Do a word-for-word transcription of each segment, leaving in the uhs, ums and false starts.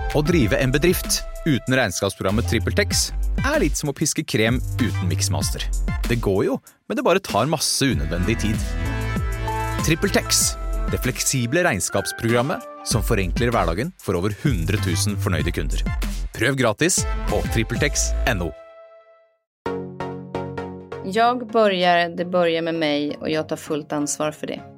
Å drive en bedrift uten regnskapsprogrammet TrippelTex er litt som å piske krem uten Mixmaster. Det går jo, men det bare tar masse unødvendig tid. TrippelTex, det fleksible regnskapsprogrammet som forenkler hverdagen for over hundre tusen fornøyde kunder. Prøv gratis på trippeltex punkt no. Jag börjar, det börjar med mig och jag tar fullt ansvar för det.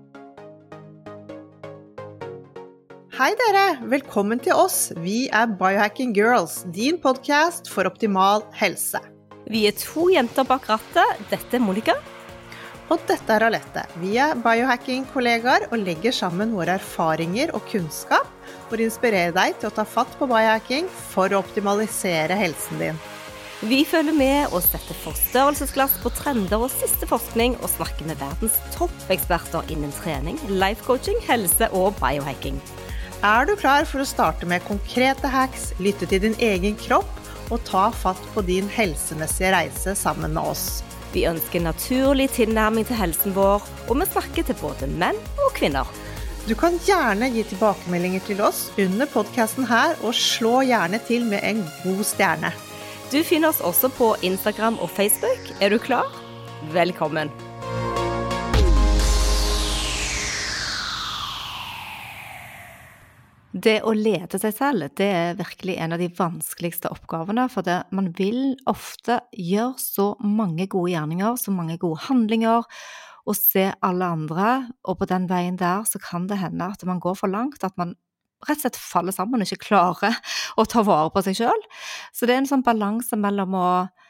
Hei dere, velkommen til oss. Vi er Biohacking Girls, din podcast for optimal helse. Vi er to jenter bak rattet. Dette er Monica. Og dette er Alette. Vi er biohacking-kollegaer og legger sammen våre erfaringer og kunnskap for å inspirere deg til å ta fatt på biohacking for å optimalisere helsen din. Vi følger med og setter forstørrelsesglass på trender og siste forskning og snakker med verdens toppeksperter innen trening, life coaching, helse og biohacking. Er du klar for å starte med konkrete hacks, lytte til din egen kropp og ta fatt på din helsemessige reise sammen med oss? Vi ønsker naturlig tilnærming til helsen vår, og vi snakker til både menn og kvinner. Du kan gjerne gi tilbakemeldinger til oss under podcasten her, og slå gjerne til med en god stjerne. Du finner oss også på Instagram og Facebook. Er du klar? Velkommen! Det å lede seg selv, det er virkelig en av de vanskeligste oppgavene, for det, man vil ofte gjøre så mange gode gjerninger, så mange gode handlinger, og se alle andre, og på den veien der så kan det hende at man går for langt, at man rett og slett faller sammen og ikke klarer å ta vare på seg selv. Så det er en sånn balanse mellom å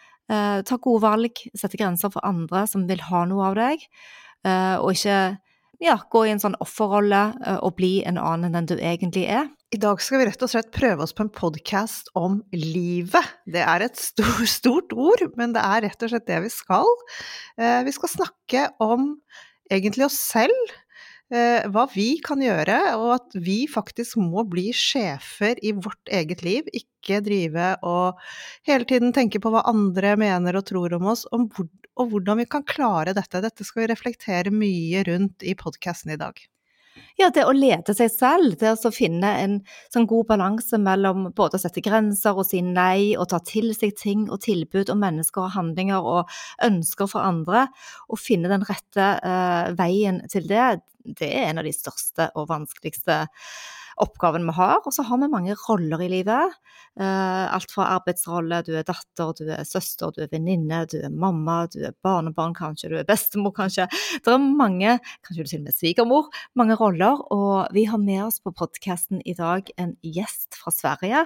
eh, ta gode valg, sette grenser for andre som vil ha noe av deg, eh, og ikke ja, gå i en sånn offerrolle eh, og bli en annen enn du egentlig er. I dag skal vi rett og slett prøve oss på en podcast om livet. Det er et stort, stort ord, men det er rett og slett det vi skal. Eh, vi skal snakke om egentlig oss selv, Eh, hva vi kan gjøre, og at vi faktisk må bli sjefer i vårt eget liv, ikke drive og hele tiden tenke på hva andre mener og tror om oss, om hvor, og hvordan vi kan klare dette. Dette skal vi reflektere mye rundt i podcasten i dag. Ja, det å lede seg selv, det å finne en sånn god balanse mellom både å sette grenser og si nei, og ta til seg ting og tilbud og mennesker og handlinger og ønsker for andre, og finne den rette uh, veien til det, det er en av de største og vanskeligste oppgaven vi har. Og så har vi mange roller i livet, uh, alt fra arbeidsrolle, du er datter, du er søster, du er venninne, du er mamma, du er barnebarn kanskje, du er bestemor kanskje. Det er mange, kanskje du til og med svigermor, mange roller, og vi har med oss på podcasten i dag en gjest fra Sverige.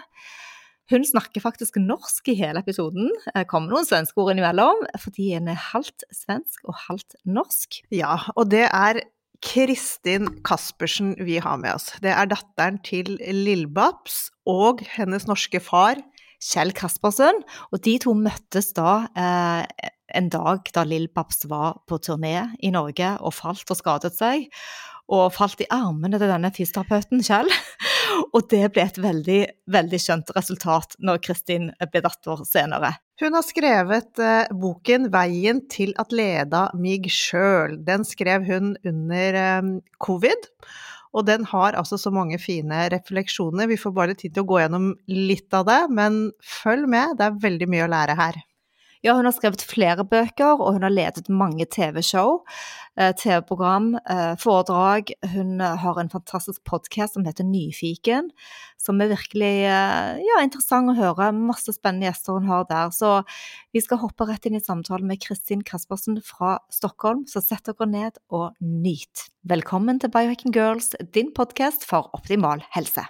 Hun snakker faktisk norsk i hele episoden. Det kommer noen svenske ord innimellom, fordi hun er halvt svensk og halvt norsk. Ja, og det er Kristin Kaspersen vi har med oss. Det er datteren til Lill-Babs og hennes norske far, Kjell Kaspersen, og de to møttes da eh, en dag da Lill-Babs var på turné i Norge og falt og skadet seg, og falt i armene til denne fysioterapeuten, Kjell. Og det ble et veldig, veldig skjønt resultat når Kristin ble datter senere. Hun har skrevet eh, boken Veien til at leda mig sjøl. Den skrev hun under eh, covid, og den har altså så mange fine refleksjoner. Vi får bare tid til å gå gjennom litt av det, men følg med, det er veldig mye å lære her. Ja, hun har skrevet flere bøker, og hun har ledet mange T V-show, eh, T V-program, eh, foredrag. Hun har en fantastisk podcast som heter Nyfiken, som er virkelig eh, ja, interessant å høre. Masse spennende gjester hun har der. Så vi skal hoppe rett inn i samtalen med Kristin Kaspersen fra Stockholm. Så sett dere ned og nyt. Velkommen til Biohacking Girls, din podcast for optimal helse.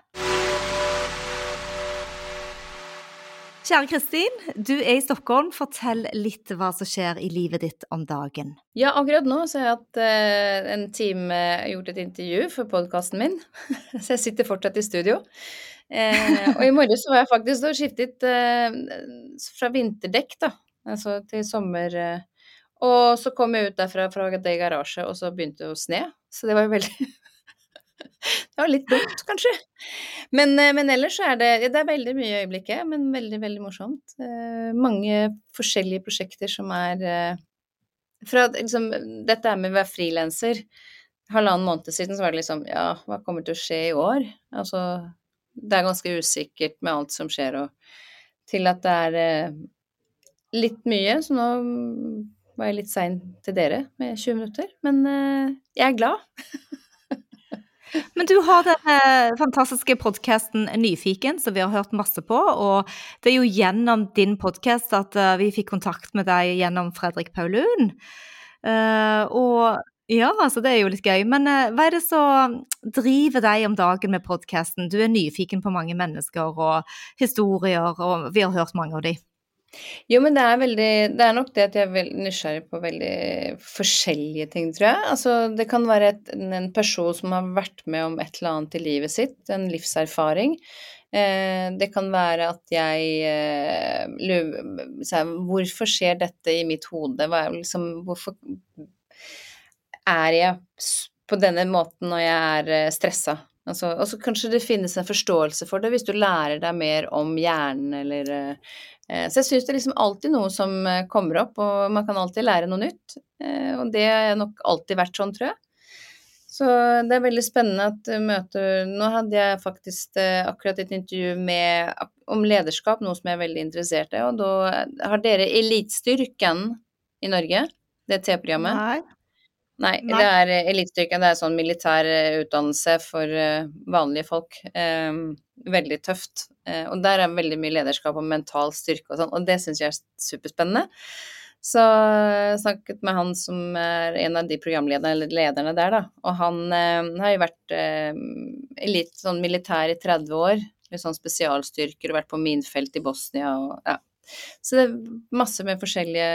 Kjære Kristin, du er i Stockholm. Fortell litt hva som skjer i livet ditt om dagen. Ja, akkurat nå så har jeg hatt eh, en time gjort et intervju for podcasten min, så jeg sitter fortsatt i studio. Eh, og i morgen så var jeg faktisk da skiftet eh, fra vinterdekk da, altså til sommer. Eh, og så kom jeg ut derfra fra det garasje, og så begynte det å sne. Så det var jo veldig... Det var litt dumt, kanskje. Men, men ellers er det, det er veldig mye i øyeblikket, men veldig, veldig morsomt. Eh, mange forskjellige prosjekter som er... Eh, fra, liksom, dette er med å være freelancer. Halvannen måned siden så var det liksom, ja, hva kommer til å skje i år? Altså, det er ganske usikkert med alt som skjer, og til at det er eh, litt mye, så nå var jeg litt sein til dere med tjue minutter, men eh, jeg er glad. Men du har denne fantastiske podcasten Nyfiken, som vi har hørt masse på, og det er jo gjennom din podcast at uh, vi fikk kontakt med deg gjennom Fredrik Paulun. Uh, og ja, altså det er jo litt gøy, men uh, hva er det som driver deg om dagen med podcasten? Du er nyfiken på mange mennesker og historier, og vi har hørt mange av de. Jo, men det er veldig, det er nok det at jeg er veldig nysgjerrig på veldig forskjellige ting, tror jeg. Altså, det kan være et, en person som har vært med om et eller annet i livet sitt, en livserfaring. Eh, det kan være at jeg eh, lurer, hvorfor skjer dette i mitt hode? Hva er, liksom, hvorfor er jeg på denne måten når jeg er stresset? Altså, og så kanskje det finnes en forståelse for det hvis du lærer deg mer om hjernen eller eh, så jeg synes det er liksom alltid noe som kommer opp, og man kan alltid lære noe nytt, og det har nok alltid vært sånn, tror jeg. Så det er veldig spennende at du møter, nå hadde jeg faktisk akkurat et intervju med, om lederskap, noe som jeg er veldig interessert i, og da har dere Elitstyrken i Norge, det T-programmet. Nei. Nei, Nei. det er Elitstyrken, det er sånn militær utdannelse for vanlige folk, eh, veldig tøft, eh, og der er veldig mye lederskap og mental styrke og sånn, og det synes jeg er superspennende. Så jeg snakket med han som er en av de programlederne, eller lederne der da, og han eh, har jo vært eh, litt sånn militær i tretti år, litt sånn spesialstyrker, og vært på minfelt i Bosnia, og ja. Så det er masse med forskjellige,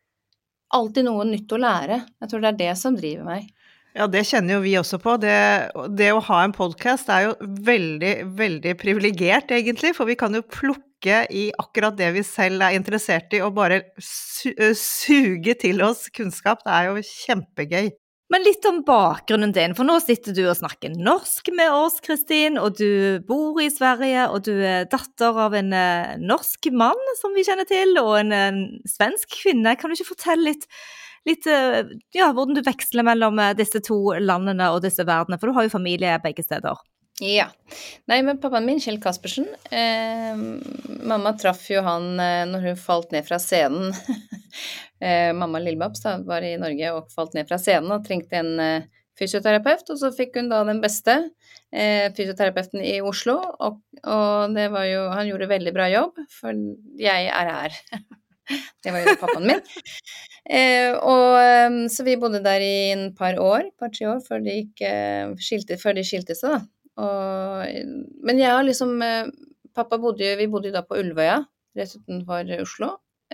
alltid noe nytt å lære. Jeg tror det er det som driver meg. Ja, det kjenner jo vi også på. Det, det å ha en podcast er jo veldig, veldig privilegert egentlig, for vi kan jo plukke i akkurat det vi selv er interessert i, og bare su suge til oss kunnskap. Det er jo kjempegøy. Men litt om bakgrunnen din, for nå sitter du og snakker norsk med oss, Kristin, og du bor i Sverige, og du er datter av en uh, norsk mann, som vi kjenner til, og en, en svensk kvinne. Kan du ikke fortelle litt, litt uh, ja, hvordan du veksler mellom uh, disse to landene og disse verdenene, for du har jo familie begge steder. Ja. Nei, men pappaen min, Kjell Kaspersen, eh, mamma traff jo han eh, når hun falt ned fra scenen. eh, mamma Lillebabs da, var i Norge og falt ned fra scenen og trengte en eh, fysioterapeut, og så fikk hun da den beste eh, fysioterapeuten i Oslo, og, og det var jo, han gjorde veldig bra jobb, for jeg er her. Det var jo pappaen min. Eh, og så vi bodde der i en par år, par-tre år, før de, gikk, eh, skilte, før de skilte seg da. Og, men jeg har liksom, pappa bodde jo, vi bodde jo da på Ulvøya, rett utenfor Oslo,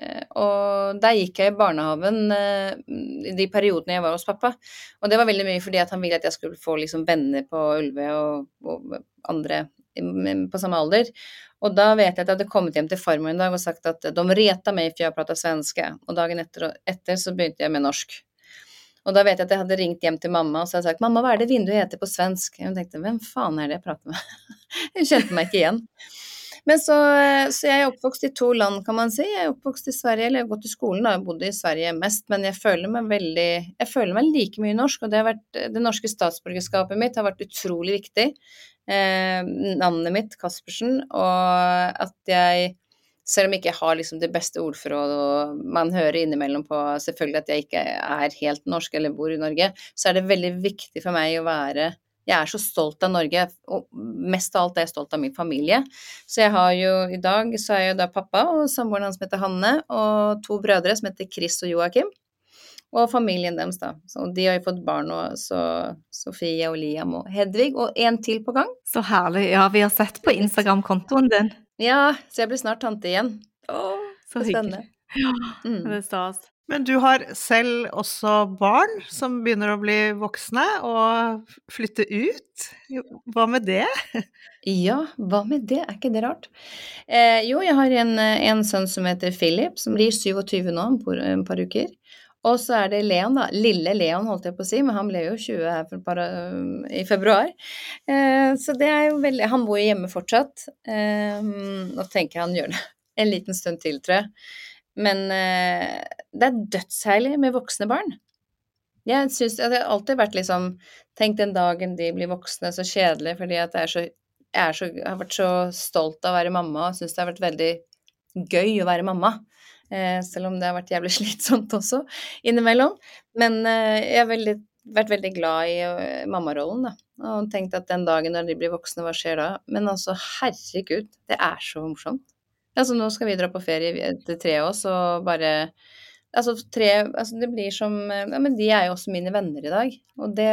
og der gikk jeg i barnehaven i de periodene jeg var hos pappa, og det var veldig mye fordi at han ville at jeg skulle få liksom venner på Ulvøya og, og andre på samme alder, og da vet jeg at jeg hadde kommet hjem til farmor en dag og sagt at de reta meg for jeg pratet svenske, og dagen etter, etter så begynte jeg med norsk. Og da vet jeg at jeg hadde ringt hjem til mamma, og så hadde jeg sagt, mamma, hva er det vinduet heter på svensk? Og hun tenkte, hvem faen er det jeg prater med? Hun kjente meg ikke igjen. Men så, så jeg er oppvokst i to land, kan man si. Jeg er oppvokst i Sverige, eller jeg har gått i skolen da, jeg bodde i Sverige mest, men jeg føler meg veldig, jeg føler meg like mye norsk, og det har vært, det norske statsborgerskapet mitt har vært utrolig viktig. Eh, navnet mitt, Kaspersen, og at jeg, selv om jeg ikke har liksom det beste ordforrådet, og man hører innimellom på selvfølgelig at jeg ikke er helt norsk eller bor i Norge, så er det veldig viktig for meg å være, jeg er så stolt av Norge, og mest av alt er jeg stolt av min familie. Så jeg har jo, i dag så er jeg jo da pappa, og samboeren hans som heter Hanne, og to brødre som heter Chris og Joakim, og familien deres da. Så de har jo fått barn nå, så Sofie og Liam og Hedvig, og en til på gang. Så herlig, ja, vi har sett på Instagram-kontoen din. Ja, så jeg blir snart tante igjen. Åh, så spennende. Ja, mm. det er stas. Men du har selv også barn som begynner å bli voksne og flytte ut. Hva med det? Ja, hva med det? Er ikke det rart? Eh, jo, jeg har en, en sønn som heter Philip, som blir syvogtyve nå, på et par uker. Og så er det Leon da, lille Leon holdt jeg på å si, men han ble jo tjue her for bare, uh, i februar. Uh, så det er jo veldig, han bor jo hjemme fortsatt, uh, og tenker han gjør det en liten stund til, tror jeg. Men uh, det er dødsherlig med voksne barn. Jeg synes, det har alltid vært liksom, tenk den dagen de blir voksne så kjedelig, fordi at det er så jeg, er så, jeg har vært så stolt av å være mamma, og synes det har vært veldig gøy å være mamma. Eh, selv om det har vært jævlig slitsomt også, innimellom. Men eh, jeg har veldig, vært veldig glad i uh, mammarollen, da. Og tenkt at den dagen når de blir voksne, hva skjer da? Men altså, herregud, det er så morsomt. Altså, nå skal vi dra på ferie etter tre år, så bare Altså, tre Altså, det blir som Ja, men de er jo også mine venner i dag. Og det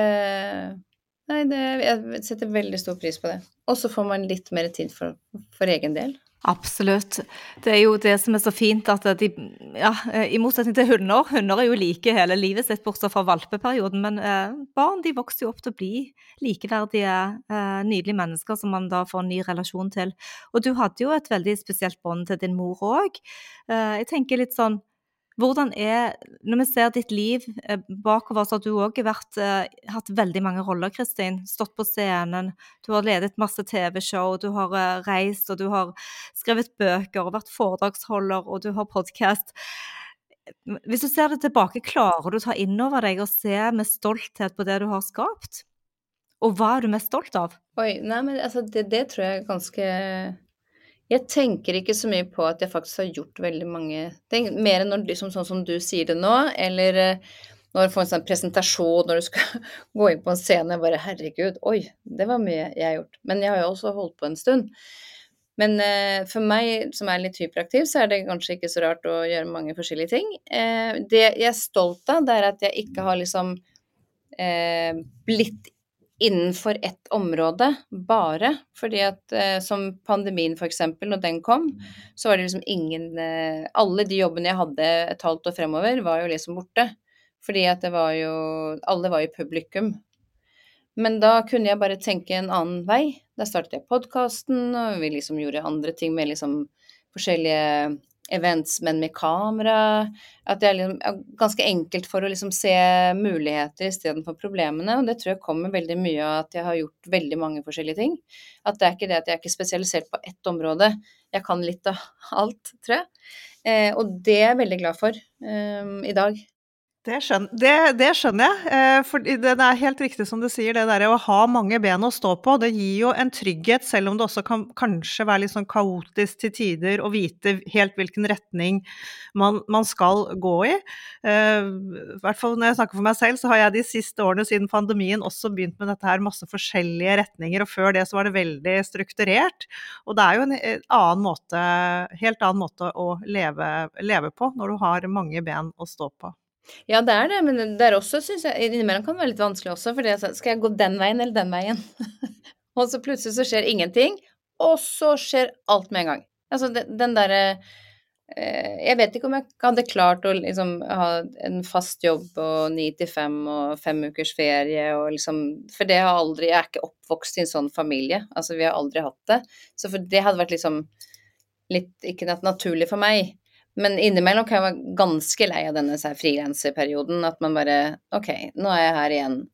Nei, det Jeg setter veldig stor pris på det. Og så får man litt mer tid for, for egen del. Absolutt. Det er jo det som er så fint at de, ja, i motsetning til hunder, hunder er jo like hele livet sitt bortsett fra valpeperioden, men eh, barn de vokser jo opp til å bli likeverdige, eh, nydelige mennesker som man da får en ny relasjon til. Og du hadde jo et veldig spesielt bånd til din mor også. Eh, jeg tenker litt sånn, hvordan er, når vi ser ditt liv eh, bakover, så har du også vært, eh, hatt veldig mange roller, Kristin, stått på scenen, du har ledet masse T V-show, du har eh, reist, og du har skrevet bøker, og vært foredragsholder, og du har podcast. Hvis du ser det tilbake, klarer du å ta inn over deg og se med stolthet på det du har skapt? Og hva er du mest stolt av? Oi, nei, men altså, det, det tror jeg er ganske Jeg tenker ikke så mye på at jeg faktisk har gjort veldig mange ting, mer enn når, liksom, sånn som du sier det nå, eller eh, når du får en sånn presentasjon, når du skal gå inn på en scene, bare herregud, oi, det var mye jeg har gjort. Men jeg har jo også holdt på en stund. Men eh, for meg, som er litt hyperaktiv, så er det kanskje ikke så rart å gjøre mange forskjellige ting. Eh, det jeg er stolt av, det er at jeg ikke har liksom eh, blitt innenfor ett område, bare, fordi at eh, som pandemien for eksempel, når den kom, så var det liksom ingen, eh, alle de jobbene jeg hadde et halvt år fremover, var jo liksom borte, fordi at det var jo, alle var jo publikum. Men da kunne jeg bare tenke en annen vei. Da startet jeg podcasten, og vi liksom gjorde andre ting med liksom forskjellige events, men med kamera, at det er liksom ganske enkelt for å liksom se muligheter i stedet for problemene, og det tror jeg kommer veldig mye av at jeg har gjort veldig mange forskjellige ting. At det er ikke det at jeg er ikke spesialisert på ett område, jeg kan litt av alt, tror jeg. Eh, og det er jeg veldig glad for eh, i dag. Det skjønner, det, det skjønner jeg, eh, for det er helt riktig som du sier, det der å ha mange ben å stå på, det gir jo en trygghet, selv om det også kan kanskje være litt sånn kaotisk til tider, å vite helt hvilken retning man, man skal gå i. Eh, I hvert fall når jeg snakker for meg selv, så har jeg de siste årene siden pandemien også begynt med dette her, masse forskjellige retninger, og før det så var det veldig strukturert, og det er jo en annen måte, helt annen måte å leve, leve på, når du har mange ben å stå på. Ja, det er det, men det er også, synes jeg, innimellom kan det være litt vanskelig også, for skal jeg gå den veien eller den veien? Og så plutselig så skjer ingenting, og så skjer alt med en gang. Altså, den der, eh, jeg vet ikke om jeg hadde klart å liksom ha en fast jobb og ni til fem og fem ukers ferie, og liksom, for det har aldri, jeg er ikke oppvokst i en sånn familie, altså vi har aldri hatt det, så for det hadde vært liksom litt, ikke naturlig for meg. Men innimellom kan jeg være ganske lei av denne frilanserperioden, at man bare, ok, nå er jeg her igjen.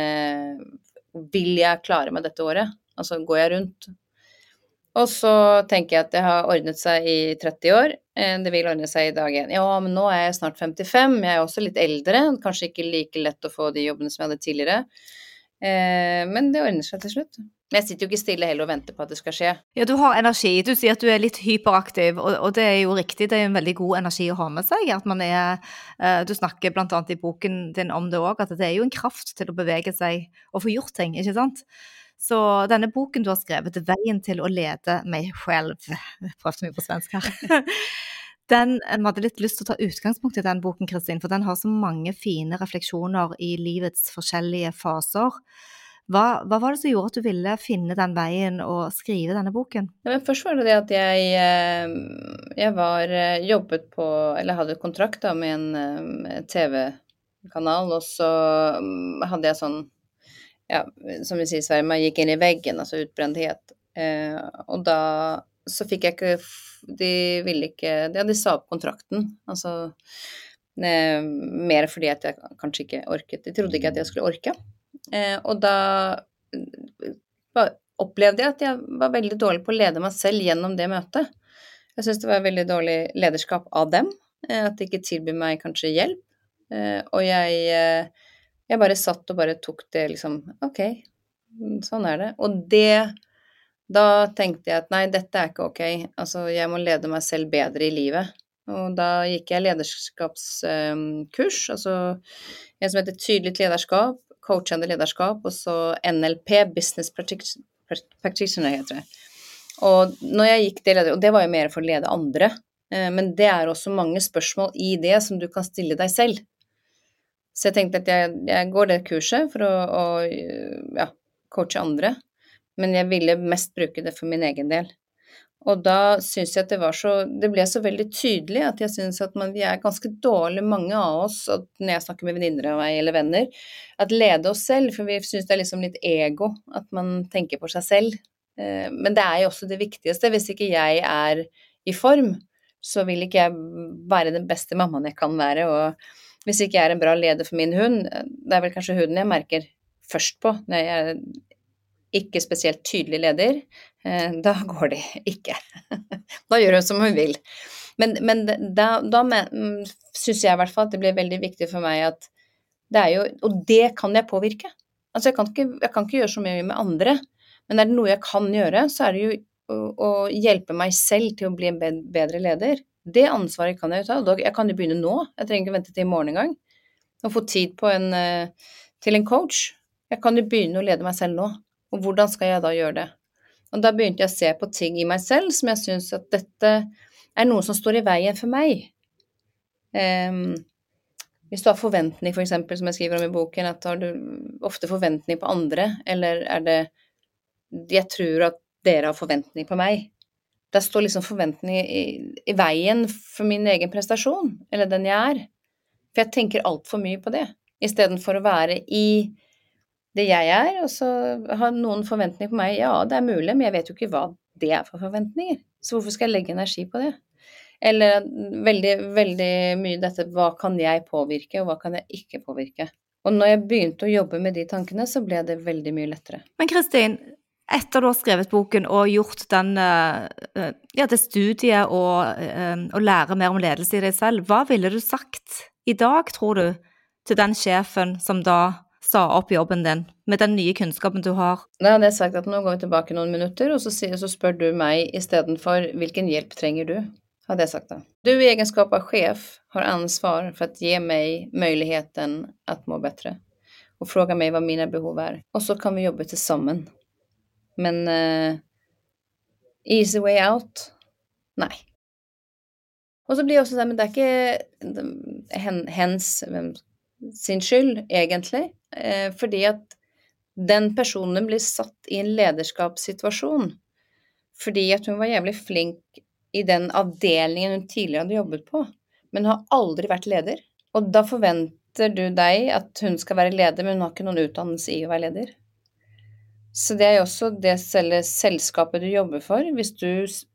Eh, vil jeg klare meg dette året? Altså, går jeg rundt? Og så tenker jeg at det har ordnet seg i tretti år. Eh, det vil ordne seg i dag igjen. Ja, men nå er jeg snart femtifem, jeg er også litt eldre, kanskje ikke like lett å få de jobbene som jeg hadde tidligere. Eh, men det ordner seg til slutt. Men jeg sitter jo ikke stille heller og venter på at det skal skje. Ja, du har energi. Du sier at du er litt hyperaktiv, og, og det er jo riktig. Det er en veldig god energi å ha med seg. At man er, uh, du snakker blant annet i boken din om det også, at det er jo en kraft til å bevege seg og få gjort ting, ikke sant? Så denne boken du har skrevet, Veien til å lede meg selv, jeg prøvde mye på svensk her, den, jeg hadde litt lyst til å ta utgangspunkt i den boken, Kristin, for den har så mange fine refleksjoner i livets forskjellige faser. Hva, hva var det som gjorde at du ville finne den veien og skrive denne boken? Ja, men først var det det at jeg, jeg var jobbet på, eller hadde kontrakt da, med en T V-kanal, og så hadde jeg sånn, ja, som vi sier i Sverige, man gikk inn i veggen, altså utbrenthet. Eh, og da så fikk jeg ikke, de ville ikke, de hadde sa opp kontrakten, altså eh, mer fordi at jeg kanskje ikke orket, de trodde ikke at jeg skulle orke. Eh, og da opplevde jeg at jeg var veldig dårlig på å lede meg selv gjennom det møtet. Jeg synes det var veldig dårlig lederskap av dem, eh, at de ikke tilbyr meg kanskje hjelp. Eh, og jeg, eh, jeg bare satt og bare tok det liksom, ok, sånn er det. Og det da tenkte jeg at nei, dette er ikke ok. Altså, jeg må lede meg selv bedre i livet. Og da gikk jeg lederskapskurs, altså en som heter Tydelig lederskap, coachende lederskap, og så N L P, Business Practitioner heter det. Og når jeg gikk det, og det var jo mer for å lede andre, men det er også mange spørsmål i det som du kan stille deg selv. Så jeg tenkte at jeg, jeg går det kurset for å, å ja, coache andre, men jeg ville mest bruke det for min egen del. Og da synes jeg at det var så, det ble så veldig tydelig at jeg synes at man, vi er ganske dårlige, mange av oss, at når jeg snakker med venninner av meg eller venner, at lede oss selv, for vi synes det er liksom litt ego, at man tenker på seg selv. Men det er jo også det viktigste. Hvis ikke jeg er i form, så vil ikke jeg være den beste mammaen jeg kan være, og hvis ikke jeg er en bra leder for min hund, det er vel kanskje hunden jeg merker først på, når jeg er ikke spesielt tydelig leder, da går det ikke. Da gjør hun som hun vil. Men, men da, da synes jeg i hvert fall at det blir veldig viktig for meg at det er jo, og det kan jeg påvirke. Altså jeg kan ikke, jeg kan ikke gjøre så mye med andre, men er det noe jeg kan gjøre, så er det jo å, å hjelpe meg selv til å bli en bedre leder. Det ansvaret kan jeg jo ta. Jeg kan jo begynne nå. Jeg trenger ikke vente til i morgen en gang. Og få tid på en, til en coach. Jeg kan jo begynne å lede meg selv nå. Og hvordan skal jeg da gjøre det? Og da begynte jeg å se på ting i meg selv som jeg synes at dette er noe som står i veien for meg. Um, hvis du har forventning, for eksempel, som jeg skriver om i boken, at har du ofte forventning på andre, eller er det, jeg tror at dere har forventning på meg. Da står liksom forventning i, i veien for min egen prestasjon, eller den jeg er. For jeg tenker alt for mye på det, i stedet for å være i det jeg er, og så har noen forventninger på meg. Ja, det er mulig, men jeg vet jo ikke hva det er for forventninger. Så hvorfor skal jeg legge energi på det? Eller veldig, veldig mye dette, hva kan jeg påvirke, og hva kan jeg ikke påvirke? Og når jeg begynte å jobbe med de tankene, så ble det veldig mye lettere. Men Kristin, etter du har skrevet boken og gjort den, ja, det studiet og, og lære mer om ledelse i deg selv, hva ville du sagt i dag, tror du, til den sjefen som da sa opp jobben din, med den nye kunnskapen du har? Da hadde jeg sagt at nå går vi tilbake noen minutter, og så, så spør du meg i stedet for hvilken hjelp trenger du, hadde jeg sagt da. Du i egenskap av sjef har ansvar for å gi meg muligheten at må bedre, og fråga meg hva mine behov er, og så kan vi jobbe til sammen. Men uh, easy way out? Nei. Og så blir det også det, men det er ikke hen, hens sin skyld, egentlig, eh, fordi at den personen blir satt i en lederskapssituasjon, fordi at hun var jævlig flink i den avdelingen hun tidligere hadde jobbet på, men har aldri vært leder. Og da forventer du deg at hun skal være leder, men hun har ikke noen utdannelse i å være leder. Så det er jo også det selskapet du jobber for. Hvis du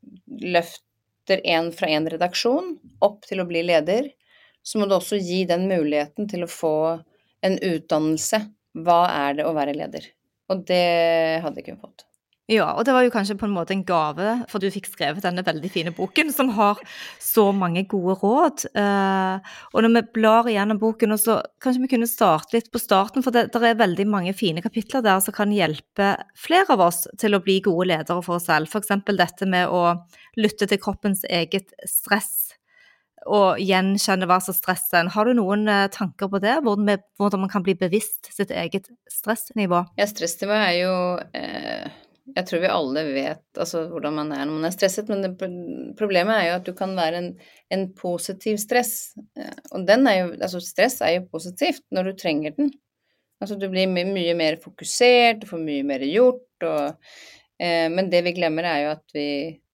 løfter en fra en redaksjon opp til å bli leder, så må du også gi den muligheten til å få en utdannelse. Hva er det å være leder? Og det hadde jeg ikke fått. Ja, og det var jo kanskje på en måte en gave, for du fikk skrevet denne veldig fine boken, som har så mange gode råd. Og når vi blar igjennom boken, så kanskje vi kunne starte litt på starten, for det, det er veldig mange fine kapitler der som kan hjelpe flere av oss til å bli gode ledere for oss selv. For eksempel dette med å lytte til kroppens eget stress, og gjenkjenne hva som stresser en. Har du noen tanker på det? Hvordan, hvordan man kan bli bevisst sitt eget stressnivå? Ja, stressnivå er jo, eh, jeg tror vi alle vet altså, hvordan man er når man er stresset, men det, problemet er jo at du kan være en, en positiv stress. Og den er jo, altså stress er jo positivt når du trenger den. Altså du blir my- mye mer fokusert, du får mye mer gjort, og, eh, men det vi glemmer er jo at vi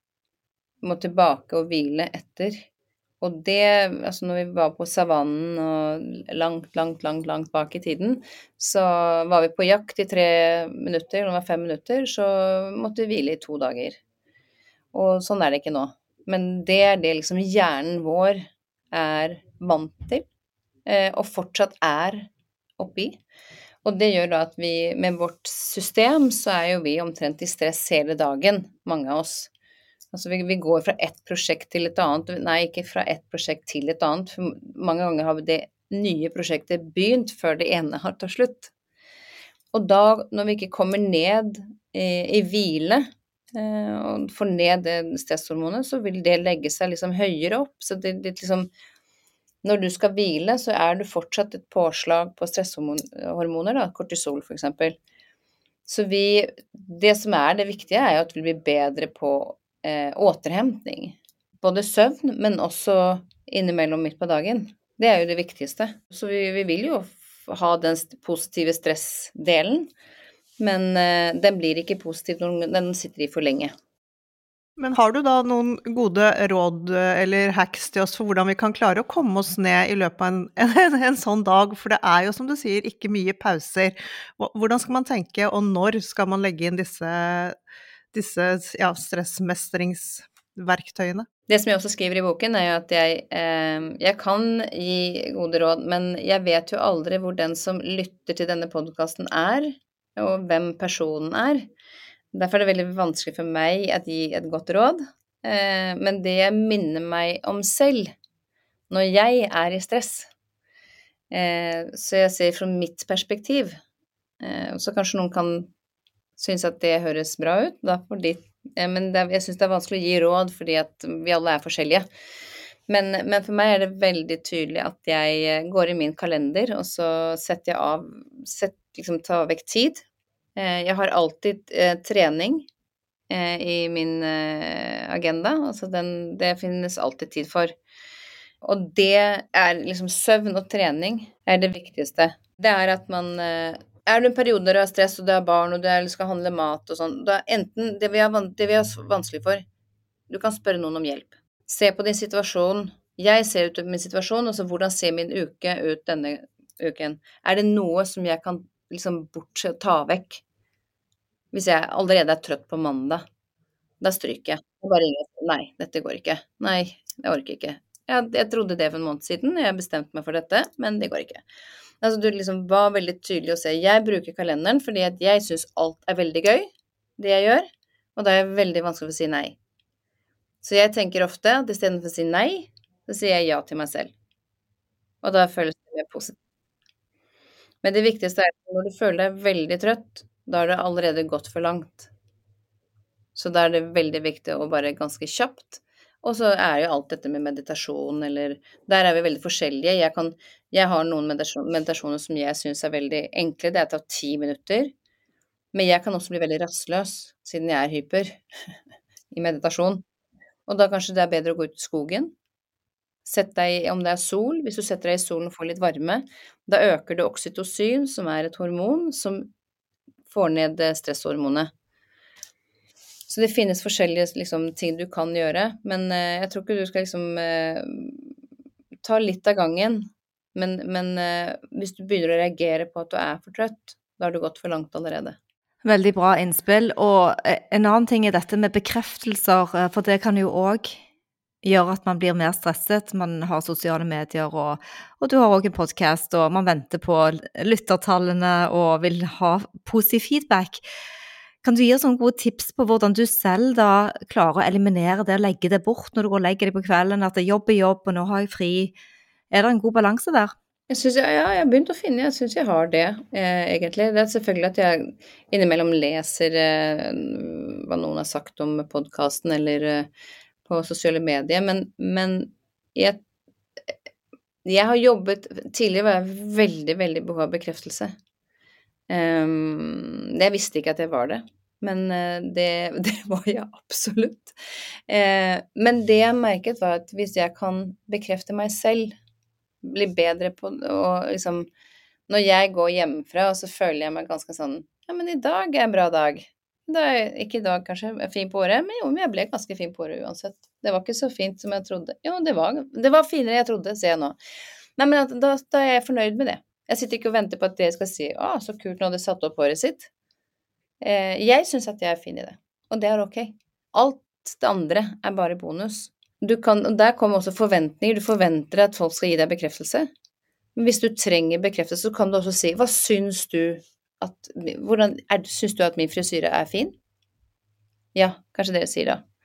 må tilbake og hvile etter. Og det, altså når vi var på savannen og langt, langt, langt, langt bak i tiden, så var vi på jakt i tre minutter, eller det var fem minutter, så måtte vi hvile i to dager. Og sånn er det ikke nå. Men det er det liksom hjernen vår er vant til, og fortsatt er oppi. Og det gjør da at vi, med vårt system, så er jo vi omtrent i stress hele dagen, mange av oss. Altså vi, vi går fra ett prosjekt til et annet, nei, ikke fra ett prosjekt til et annet, for mange ganger har det nye prosjektet begynt før det ene har tatt slutt. Og da, når vi ikke kommer ned i, i hvile, eh, og får ned det stresshormonet, så vil det legge seg liksom høyere opp. Så det, det liksom, når du skal hvile, så er du fortsatt et påslag på stresshormoner, da, kortisol for eksempel. Så vi, det som er det viktige er jo at vi blir bedre på eh, återhentning. Både søvn, men også innimellom midt på dagen. Det er jo det viktigste. Så vi, vi vil jo ha den positive stressdelen, men eh, den blir ikke positiv når den sitter i for lenge. Men har du da noen gode råd eller hacks til oss for hvordan vi kan klare å komme oss ned i løpet av en, en, en sånn dag? For det er jo, som du sier, ikke mye pauser. Hvordan skal man tenke, og når skal man legge inn disse, disse ja, stressmestringsverktøyene? Det som jeg også skriver i boken er jo at jeg, eh, jeg kan gi gode råd, men jeg vet jo aldri hvor den som lytter til denne podcasten er, og hvem personen er. Derfor er det veldig vanskelig for meg å gi et godt råd, eh, men det jeg minner meg om selv når jeg er i stress, eh, så jeg ser fra mitt perspektiv, eh, så kanskje noen kan synes at det høres bra ut, da, fordi, eh, men det, jeg synes det er vanskelig å gi råd fordi at vi alle er forskjellige. Men, men for meg er det veldig tydelig at jeg går i min kalender, og så setter jeg av, set, liksom tar vekk tid. Jeg har alltid eh, trening eh, i min eh, agenda, altså den, det finnes alltid tid for. Og det er liksom søvn og trening er det viktigste. Det er at man, eh, er det en periode der du har stress, og du har barn, og du skal handle mat og sånn, da enten det vi, har, det vi har vanskelig for, du kan spørre noen om hjelp. Se på din situasjon. Jeg ser ut på min situasjon, og så hvordan ser min uke ut denne uken? Er det noe som jeg kan liksom bortse, ta vekk? Hvis jeg allerede er trøtt på mandag, da stryker jeg. Og bare ringer, nei, dette går ikke. Nei, jeg orker ikke. Jeg, jeg trodde det for en måned siden, jeg bestemte meg for dette, men det går ikke. Altså, du liksom var veldig tydelig å se, jeg bruker kalenderen fordi at jeg synes alt er veldig gøy, det jeg gjør, og da er det veldig vanskelig å si nei. Så jeg tenker ofte at i stedet for å si nei, så sier jeg ja til meg selv. Og da føles det mer positivt. Men det viktigste er at når du føler deg veldig trøtt, da er det allerede gått for langt. Så da er det veldig viktig å bare ganske kjapt. Og så er jo alt dette med meditasjon, eller der er vi veldig forskjellige. Jeg, kan, jeg har noen meditasjon, meditasjoner som jeg synes er veldig enkle, det er tar ti minutter. Men jeg kan også bli veldig rastløs, siden jeg er hyper i meditasjon. Og da kanskje det er bedre å gå ut i skogen. Sett deg, om det er sol, hvis du setter deg i solen og får litt varme, da øker det oksytocin, som er et hormon som får ned stresshormonet. Så det finnes forskjellige liksom, ting du kan gjøre, men eh, jeg tror ikke du skal liksom eh, ta litt av gangen, men, men eh, hvis du begynner å reagere på at du er for trøtt, da har du gått for langt allerede. Veldig bra innspill, og en annen ting er dette med bekreftelser, for det kan jo også gjøre at man blir mer stresset, man har sosiale medier, og, og du har også en podcast, og man venter på lyttertallene og vil ha positiv feedback. Kan du gi oss noen gode tips på hvordan du selv da klarer å eliminere det, legge det bort når du går og legger deg på kvelden, at det jobb er jobb, og nå har jeg fri? Er det en god balanse der? Jeg synes jeg, ja, jeg har begynt å finne, jeg synes jeg har det, eh, egentlig. Det er selvfølgelig at jeg innimellom leser eh, hva noen har sagt om podcasten, eller eh, på sosiale medier, men, men jeg, jeg har jobbet, tidligere var jeg veldig, veldig behov av bekreftelse. Um, jeg visste ikke at jeg var det, men det, det var jeg absolutt. Uh, men det jeg merket var at hvis jeg kan bekrefte meg selv, bli bedre på, og liksom, når jeg går hjemmefra, så føler jeg meg ganske sånn, ja, men i dag er en bra dag. Det er ikke i dag kanskje fin på året, men jo, men jeg ble ganske fin på året uansett. Det var ikke så fint som jeg trodde. Jo, det var, det var finere jeg trodde, ser jeg nå. Nei, men da, da er jeg fornøyd med det. Jeg sitter ikke og venter på at dere skal si, å, så kult når du satt opp håret sitt. Eh, jeg synes at jeg er fin i det, og det er ok. Alt det andre er bare bonus. Du kan, og der kommer også forventninger. Du forventer at folk skal gi deg bekreftelse. Men hvis du trenger bekreftelse, så kan du også si, hva synes du at, hvordan er, synes du at min frisyre er fin? Ja, kanskje dere sier da.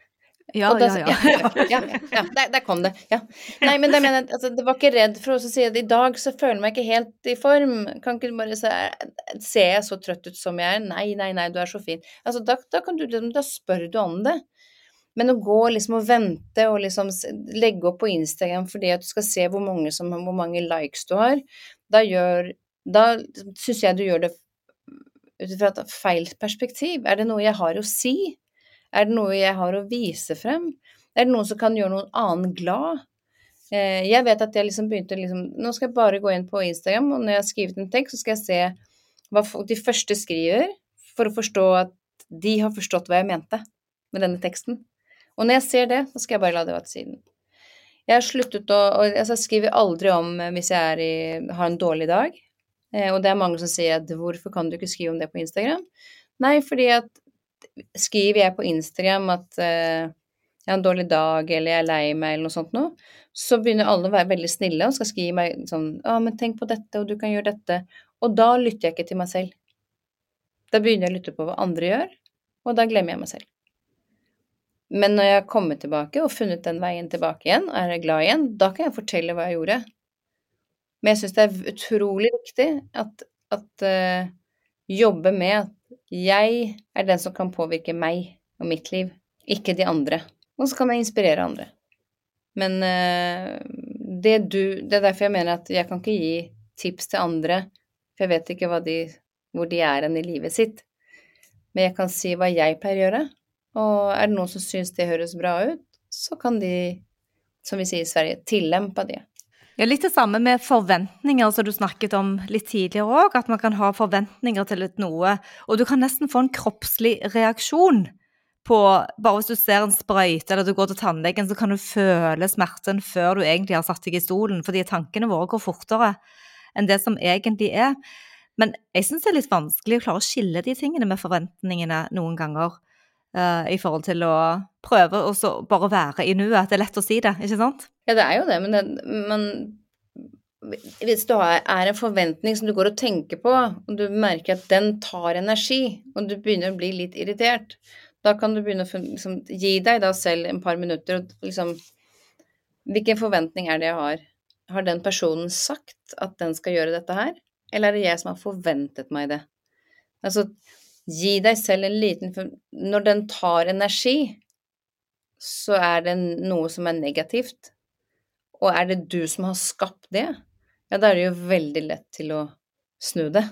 Ja, Og da, ja, ja. ja, takk. ja, ja der, der kom det, ja. Nei, men det mener jeg, altså, det var ikke redd for å si at i dag så føler jeg meg ikke helt i form. Kan ikke du bare se, ser jeg så trøtt ut som jeg er? Nei, nei, nei, du er så fin. Altså, da, da kan du, da spør du om det. Men å gå liksom og vente og liksom legge opp på Instagram fordi at du skal se hvor mange, som, hvor mange likes du har, da gjør, da synes jeg du gjør det utifra et feil perspektiv. Er det noe jeg har å si? Er det noe jeg har å vise frem? Er det noen som kan gjøre noen annen glad? Eh, jeg vet at jeg liksom begynte liksom, nå skal jeg bare gå inn på Instagram, og når jeg har skrivet en tekst, så skal jeg se hva de første skriver, for å forstå at de har forstått hva jeg mente med denne teksten. Og når jeg ser det, så skal jeg bare la det være til siden. Jeg har sluttet å, og altså, jeg skriver aldri om hvis jeg er i, har en dårlig dag, eh, og det er mange som sier at hvorfor kan du ikke skrive om det på Instagram? Nei, fordi at skriver jeg på Instagram at uh, jeg har en dårlig dag, eller jeg er lei meg, eller noe sånt noe, så begynner alle å være veldig snille, og skal skrive meg sånn, «Å, men tenk på dette, og du kan gjøre dette», og da lytter jeg ikke til meg selv. Da begynner jeg å lytte på hva andre gjør, og da glemmer jeg meg selv. Men når jeg har kommet tilbake, og funnet den veien tilbake igjen, og er glad igjen, da kan jeg fortelle hva jeg gjorde. Men jeg synes det er utrolig viktig at, at uh, jobbe med at jeg er den som kan påvirke meg og mitt liv, ikke de andre. Og så kan jeg inspirere andre. Men uh, det, du, det er derfor jeg mener at jeg kan ikke gi tips til andre, for jeg vet ikke hva de, hvor de er enn i livet sitt. Men jeg kan si hva jeg pleier å gjøre, og er det noen som synes det høres bra ut, så kan de, som vi sier i Sverige, tillempe det. Ja, litt det samme med forventninger, som du snakket om litt tidligere også, at man kan ha forventninger til et noe, og du kan nesten få en kroppslig reaksjon på, bare hvis du ser en sprøyte, eller du går til tannlegen, så kan du føle smerten før du egentlig har satt deg i stolen, fordi tankene våre går fortere enn det som egentlig er. Men jeg synes det er litt vanskelig å klare å skille de tingene med forventningene noen ganger, uh, i forhold til å prøve å så bare være i nuet. Det er lett å si det, ikke sant? Ja, det er jo det, men, det, men hvis du har, er en forventning som du går og tenker på, og du merker at den tar energi, og du begynner å bli litt irritert, da kan du begynne å liksom, gi deg da selv en par minutter, og liksom, hvilken forventning er det jeg har? Har den personen sagt at den skal gjøre dette her? Eller er det jeg som har forventet meg det? Altså, gi deg selv en liten, når den tar energi, så er det noe som er negativt. Og er det du som har skapt det, ja, da er det jo veldig lett til å snu det.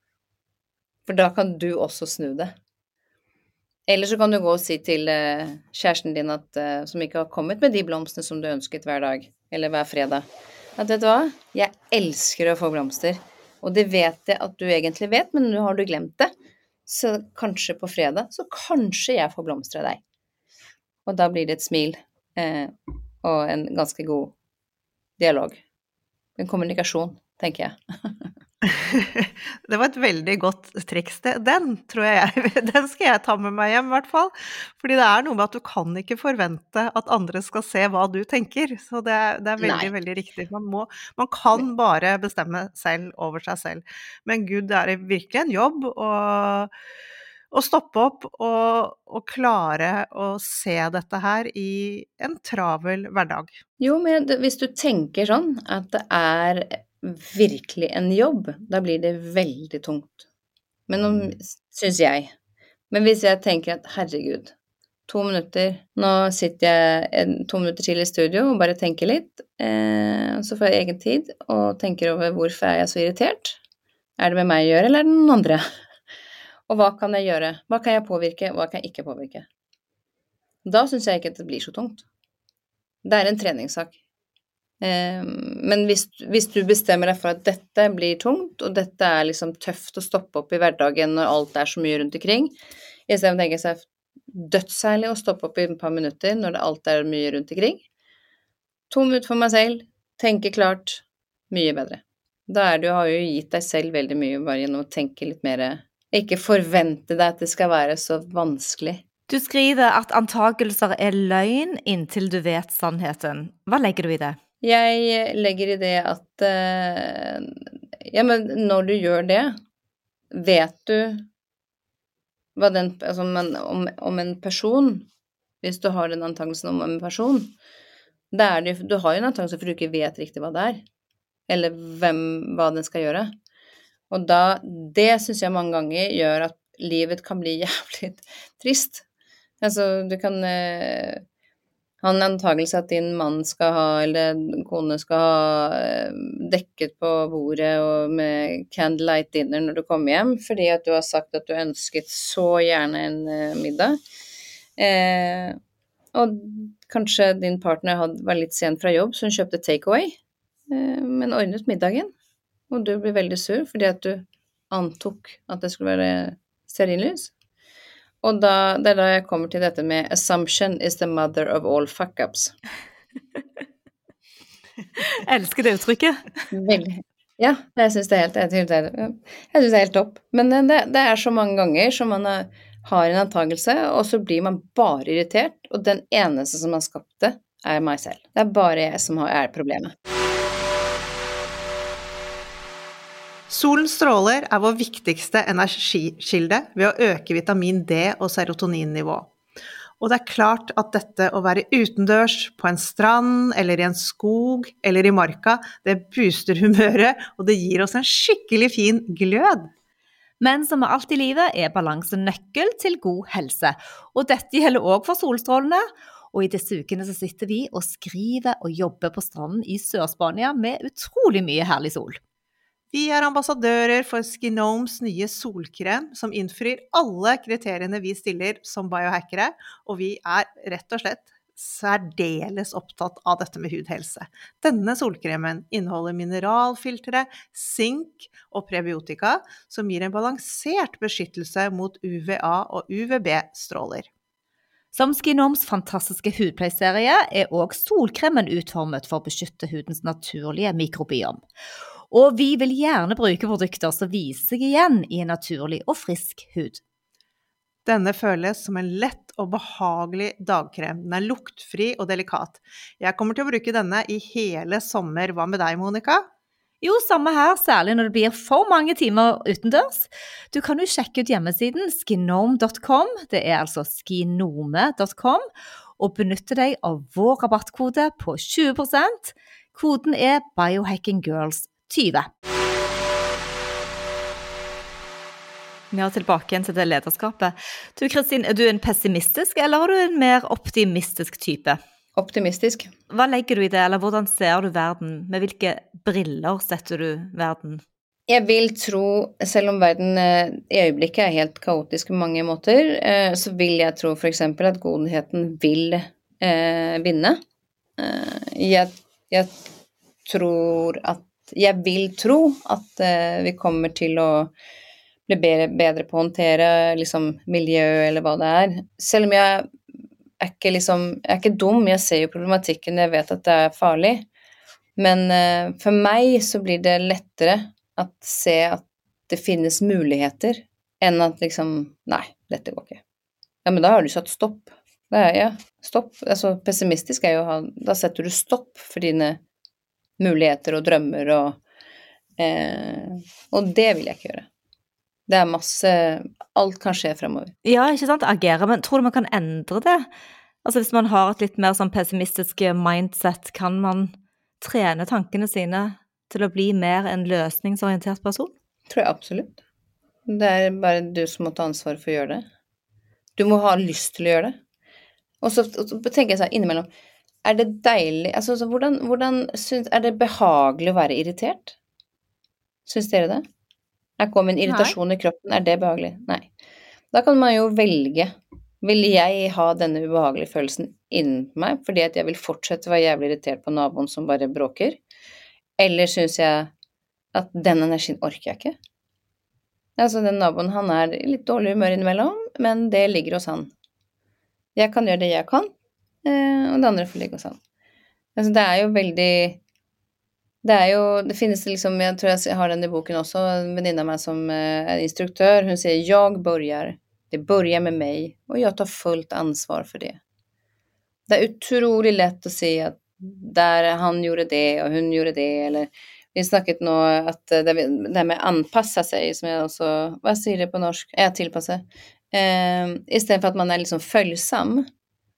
For da kan du også snu det. Eller så kan du gå og si til uh, kjæresten din at, uh, som ikke har kommet med de blomstene som du ønsket hver dag, eller hver fredag, at vet du hva, jeg elsker å få blomster, og det vet jeg at du egentlig vet, men nå har du glemt det, så kanskje på fredag, så kanskje jeg får blomster av deg. Og da blir det et smil, uh, og en ganske god dialog. En kommunikasjon, tenker jeg. Det var et veldig godt triks. Den tror jeg, den skal jeg ta med meg hjem i hvert fall. Fordi det er noe med at du kan ikke forvente at andre skal se hva du tenker. Så det er, det er veldig, Nei. veldig riktig. Man, må, man kan bare bestemme selv over seg selv. Men Gud, det er virkelig en jobb å, å stoppe opp og, og klare å se dette her i en travel hverdag. Jo, men hvis du tenker sånn at det er virkelig en jobb, da blir det veldig tungt. Men nå synes jeg. Men hvis jeg tenker at herregud, to minutter, nå sitter jeg en, to minutter til i studio og bare tenker litt, eh, så får jeg egen tid og tenker over hvorfor er jeg så irritert. Er det med meg å gjøre, eller er det noen andre? Og hva kan jeg gjøre? Hva kan jeg påvirke, og hva kan jeg ikke påvirke? Da synes jeg ikke at det blir så tungt. Det er en treningssak. Men hvis, hvis du bestemmer deg for at dette blir tungt, og dette er liksom tøft å stoppe opp i hverdagen når alt er så mye rundt omkring, i stedet for å tenke seg dødsherlig å stoppe opp i et par minutter når det alt er mye rundt omkring, to minutter for meg selv, tenke klart, mye bedre. Da er du, har jo gitt deg selv veldig mye bare gjennom å tenke litt mer, ikke forvente deg at det skal være så vanskelig. Du skriver at antakelser er løgn inntil du vet sannheten. Hva legger du i det? Jeg legger i det at uh, ja, men når du gjør det, vet du hva den, altså, om, om en person hvis du har den antagelsen om en person, det er det, du har jo en antagelse for du ikke vet riktig hva det er, eller hvem, hva den skal gjøre. Og da, det synes jeg mange ganger gjør at livet kan bli jævlig trist. Altså, du kan eh, ha en antagelse at din mann skal ha, eller kone skal ha eh, dekket på bordet og med candlelight dinner når du kommer hjem, fordi at du har sagt at du ønsket så gjerne en eh, middag. Eh, og kanskje din partner had, var litt sen fra jobb, så hun kjøpte takeaway, eh, men ordnet middagen. Og du blir veldig sur, fordi at du antok at det skulle være stearinlys. Og da, det er da jeg kommer til dette med assumption is the mother of all fuck-ups. Jeg elsker det uttrykket. Veldig. Ja, jeg synes det er helt, jeg synes det er, jeg synes det er helt topp. Men det, det er så mange ganger som man har, har en antagelse, og så blir man bare irritert, og den eneste som har skapt det, er meg selv. Det er bare jeg som har, er problemet. Solens stråler er vår viktigste energikilde ved å øke vitamin D og serotoninnivå. Og det er klart at dette å være utendørs, på en strand, eller i en skog, eller i marka, det booster humøret, og det gir oss en skikkelig fin glød. Men som med alt i livet er balanse nøkkel til god helse. Og dette gjelder også for solstrålene. Og i disse ukene så sitter vi og skriver og jobber på stranden i Sør-Spania med utrolig mye herlig sol. Vi er ambassadører for Skinomes nye solkrem, som innfrir alle kriteriene vi stiller som biohackere, og vi er rett og slett særdeles opptatt av dette med hudhelse. Denne solkremen inneholder mineralfiltre, zink og prebiotika, som gir en balansert beskyttelse mot U V A og U V B-stråler. Som Skinomes fantastiske hudpleieserie er også solkremen utformet for å beskytte hudens naturlige mikrobiom. Og vi vil gjerne bruke produkter som viser seg igjen i en naturlig og frisk hud. Denne føles som en lett og behagelig dagkrem. Den er luktfri og delikat. Jeg kommer til å bruke denne i hele sommer. Hva med deg, Monica? Jo, samme her, særlig når det blir for mange timer utendørs. Du kan jo sjekke ut hjemmesiden skinome punktum com, det er altså skinome punktum com, og benytte deg av vår rabattkode på tjue prosent. Koden er biohackinggirls tjue. Vi er tilbake igjen til det lederskapet. Du, Kristin, er du en pessimistisk, eller er du en mer optimistisk type? Optimistisk. Hva legger du i det, eller hvordan ser du verden? Med hvilke briller setter du verden? Jeg vil tro, selv om verden i øyeblikket er helt kaotisk på mange måter, så vil jeg tro for eksempel at godheten vil eh, vinne. Jeg, jeg tror at Jeg vil tro at eh, vi kommer til å bli bedre, bedre på å håndtere liksom, miljø eller hva det er. Selv om jeg er ikke, liksom, jeg er ikke dum, jeg ser jo problematikken, jeg vet at det er farlig. Men eh, for meg så blir det lettere å se at det finnes muligheter, enn at liksom, nei, dette går ikke. Ja, men da har du satt stopp. Det er, ja, stopp. Altså, pessimistisk er jo å ha, da setter du stopp for dine muligheter og drømmer, og, eh, og det vil jeg ikke gjøre. Det er masse, alt kan skje fremover. Ja, ikke sant, agere, men tror du man kan endre det? Altså hvis man har et litt mer sånn pessimistisk mindset, kan man trene tankene sine til å bli mer en løsningsorientert person? Tror jeg absolutt. Det er bare du som må ta ansvar for å gjøre det. Du må ha lyst til å gjøre det. Og så, og så tenker jeg sånn innimellom, er det deilig, altså så hvordan, hvordan synes, er det behagelig å være irritert? Synes dere det? Er det en irritasjon Nei. I kroppen, er det behagelig? Nei. Da kan man jo velge, vil jeg ha denne ubehagelige følelsen innen meg, fordi at jeg vil fortsette å være jævlig irritert på naboen som bare bråker? Eller synes jeg at den energien orker jeg ikke? Altså den naboen, han er litt dårlig humør innimellom, men det ligger hos han. Jeg kan gjøre det jeg kan, og det andre får ligge hos han. Altså det er jo veldig, det er jo, det finnes liksom, jeg tror jeg har den i boken også, en venninne av meg som er instruktør, hun sier, jeg börjar, det börjar med meg, og jeg tar fullt ansvar for det. Det er utrolig lett å si at der han gjorde det, og hun gjorde det, eller vi snakket nå at det, det med anpassa seg, som jeg også, hva sier det på norsk? Jeg tilpasser. Eh, I stedet for at man er liksom følsom,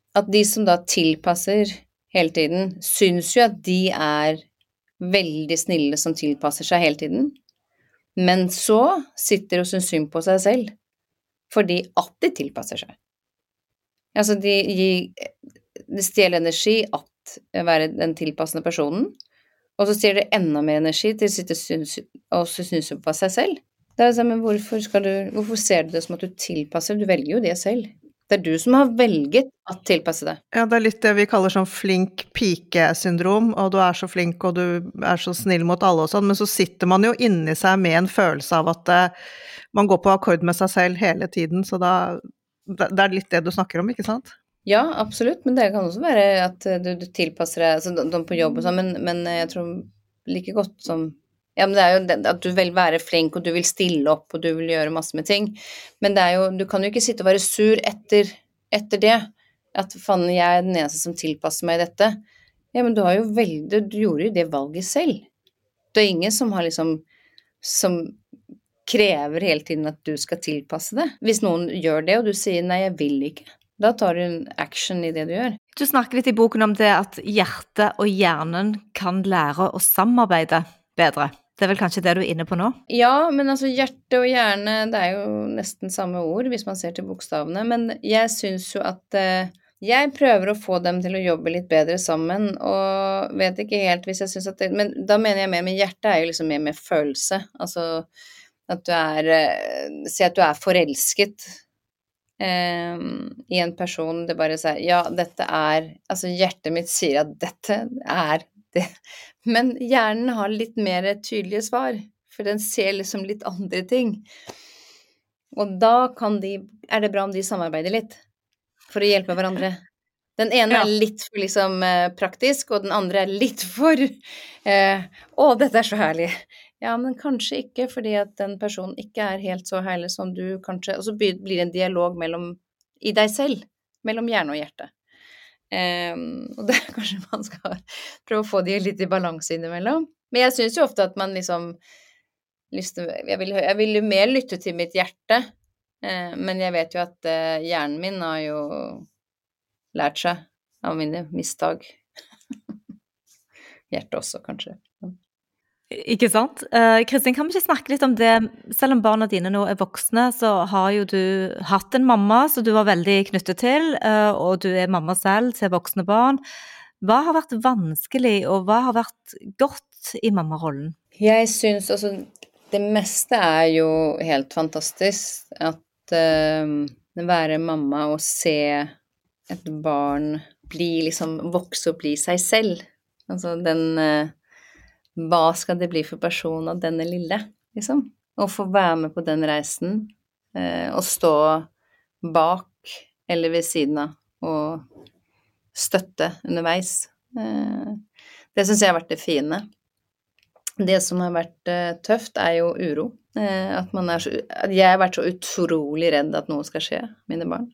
at de som da tilpasser hele tiden, synes jo at de er veldig snille som tilpasser seg hele tiden, men så sitter og synes synd på seg selv, fordi at de tilpasser seg. Altså, de, gir, de stjeler energi at være den tilpassende personen, og så stjeler de enda mer energi til å sitte og synes på seg selv. Det er sånn, men hvorfor, skal du, hvorfor ser du det som at du tilpasser? Du velger jo det selv. Det er du som har velget å tilpasse det. Ja, det er litt det vi kaller sånn flink pike-syndrom, og du er så flink, og du er så snill mot alle og sånn, men så sitter man jo inni seg med en følelse av at uh, man går på akkord med seg selv hele tiden, så da, det er litt det du snakker om, ikke sant? Ja, absolutt, men det kan også være at du, du tilpasser deg, altså de på jobb og sånn, men, men jeg tror like godt som, ja, men det er jo det, at du vil være flink, og du vil stille opp, og du vil gjøre masse med ting, men det er jo, du kan jo ikke sitte og være sur etter, etter det, at faen, jeg er den eneste som tilpasser meg dette. Ja, men du har jo veldig, du gjorde jo det valget selv. Det er ingen som har liksom, som krever hele tiden at du skal tilpasse det. Hvis noen gjør det, og du sier, nei, jeg vil ikke, da tar du en action i det du gjør. Du snakker litt i boken om det at hjertet og hjernen kan lære å samarbeide bedre. Det er vel kanskje det du er inne på nå? Ja, men altså hjerte og hjerne, det er jo nesten samme ord hvis man ser til bokstavene, men jeg synes jo at eh, jeg prøver å få dem til å jobbe litt bedre sammen, og vet ikke helt hvis jeg synes at det, men da mener jeg mer med hjertet er jo liksom mer med følelse, altså at du er, eh, si at du er forelsket eh, i en person, det bare sier, ja, dette er, altså hjertet mitt sier at dette er det, men hjernen har litt mer tydelige svar, for den ser liksom litt andre ting, og da kan de, er det bra om de samarbeider litt, for å hjelpe hverandre. Den ene ja. Er litt for liksom eh, praktisk, og den andre er litt for eh, å, dette er så herlig. Ja, men kanskje ikke, fordi at den personen ikke er helt så herlig som du kanskje, og så blir det en dialog mellom, i deg selv, mellom hjerne og hjerte. Um, og det er kanskje man skal prøve å få de litt i balanse innimellom. Men jeg synes jo ofte at man liksom lyste, jeg, vil, jeg vil jo mer lytte til mitt hjerte, uh, men jeg vet jo at uh, hjernen min har jo lært seg av mine misstag. Hjertet også, kanskje. Ikke sant? Uh, Kristin, kan vi ikke snakke litt om det? Selv om barna dine nå er voksne, så har jo du hatt en mamma som du var veldig knyttet til, uh, og du er mamma selv til voksne barn. Hva har vært vanskelig, og hva har vært godt i mammarollen? Jeg synes, altså, det meste er jo helt fantastisk, at uh, være mamma og se et barn bli, liksom, vokse og bli seg selv. Altså, den... Uh, hva skal det bli for person av denne lille, liksom? Å få være med på den reisen, eh, og stå bak eller ved siden av, og støtte underveis. Eh, det synes jeg har vært det fine. Det som har vært eh, tøft er jo uro. Eh, at man er så, at jeg har vært så utrolig redd at noe skal skje, mine barn.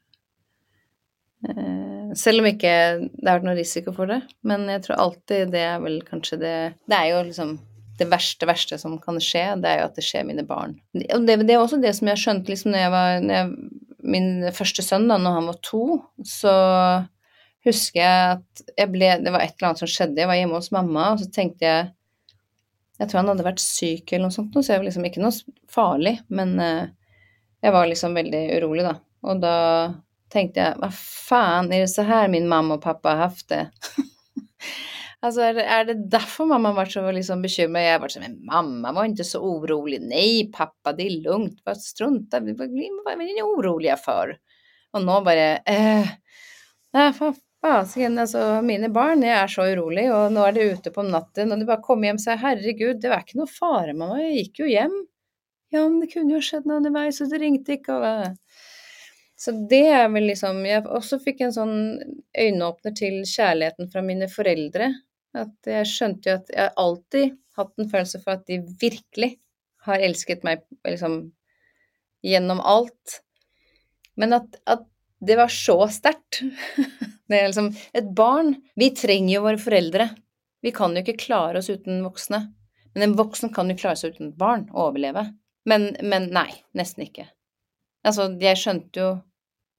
Eh, selv om ikke det har vært noen risiko for det, men jeg tror alltid det er vel kanskje det, det er jo liksom det verste, verste som kan skje, det er jo at det skjer mine barn. Og det, det er også det som jeg skjønte liksom når jeg var, når jeg, min første sønn da, når han var to, så husker jeg at jeg ble, det var et eller annet som skjedde, jeg var hjemme hos mamma, og så tenkte jeg, jeg tror han hadde vært syk eller noe sånt, så jeg var liksom ikke noe farlig, men uh, jeg var liksom veldig urolig da, og da tenkte jeg, hva faen, er det så her min mamma og pappa har haft det? altså, er det, er det derfor mamma var så liksom bekymret? Jeg var sånn, men mamma var inte så orolig. Nej, pappa, det är lugnt. Vad strunta, vad är ni oroliga för? Og nå bare, eh, ja, faen, altså, mine barn, jeg er så urolig, og nå er det ute på natten, og de bare kom hjem og sa, herregud, det var ikke noe fare, mamma, jeg gikk jo hjem. Ja, men det kunne jo skjedd noe underveis, så det ringte ikke, og... Så det er vel liksom, jeg også fikk en sånn øyneåpner til kjærligheten fra mine foreldre, at jeg skjønte jo at jeg alltid hatt en følelse for at de virkelig har elsket meg liksom gjennom alt, men at, at det var så sterkt. Det er liksom, et barn, vi trenger jo våre foreldre, vi kan jo ikke klare oss uten voksne, men en voksen kan jo klare seg uten et barn, og overleve, men, men nei, nesten ikke. Altså, jeg skjønte jo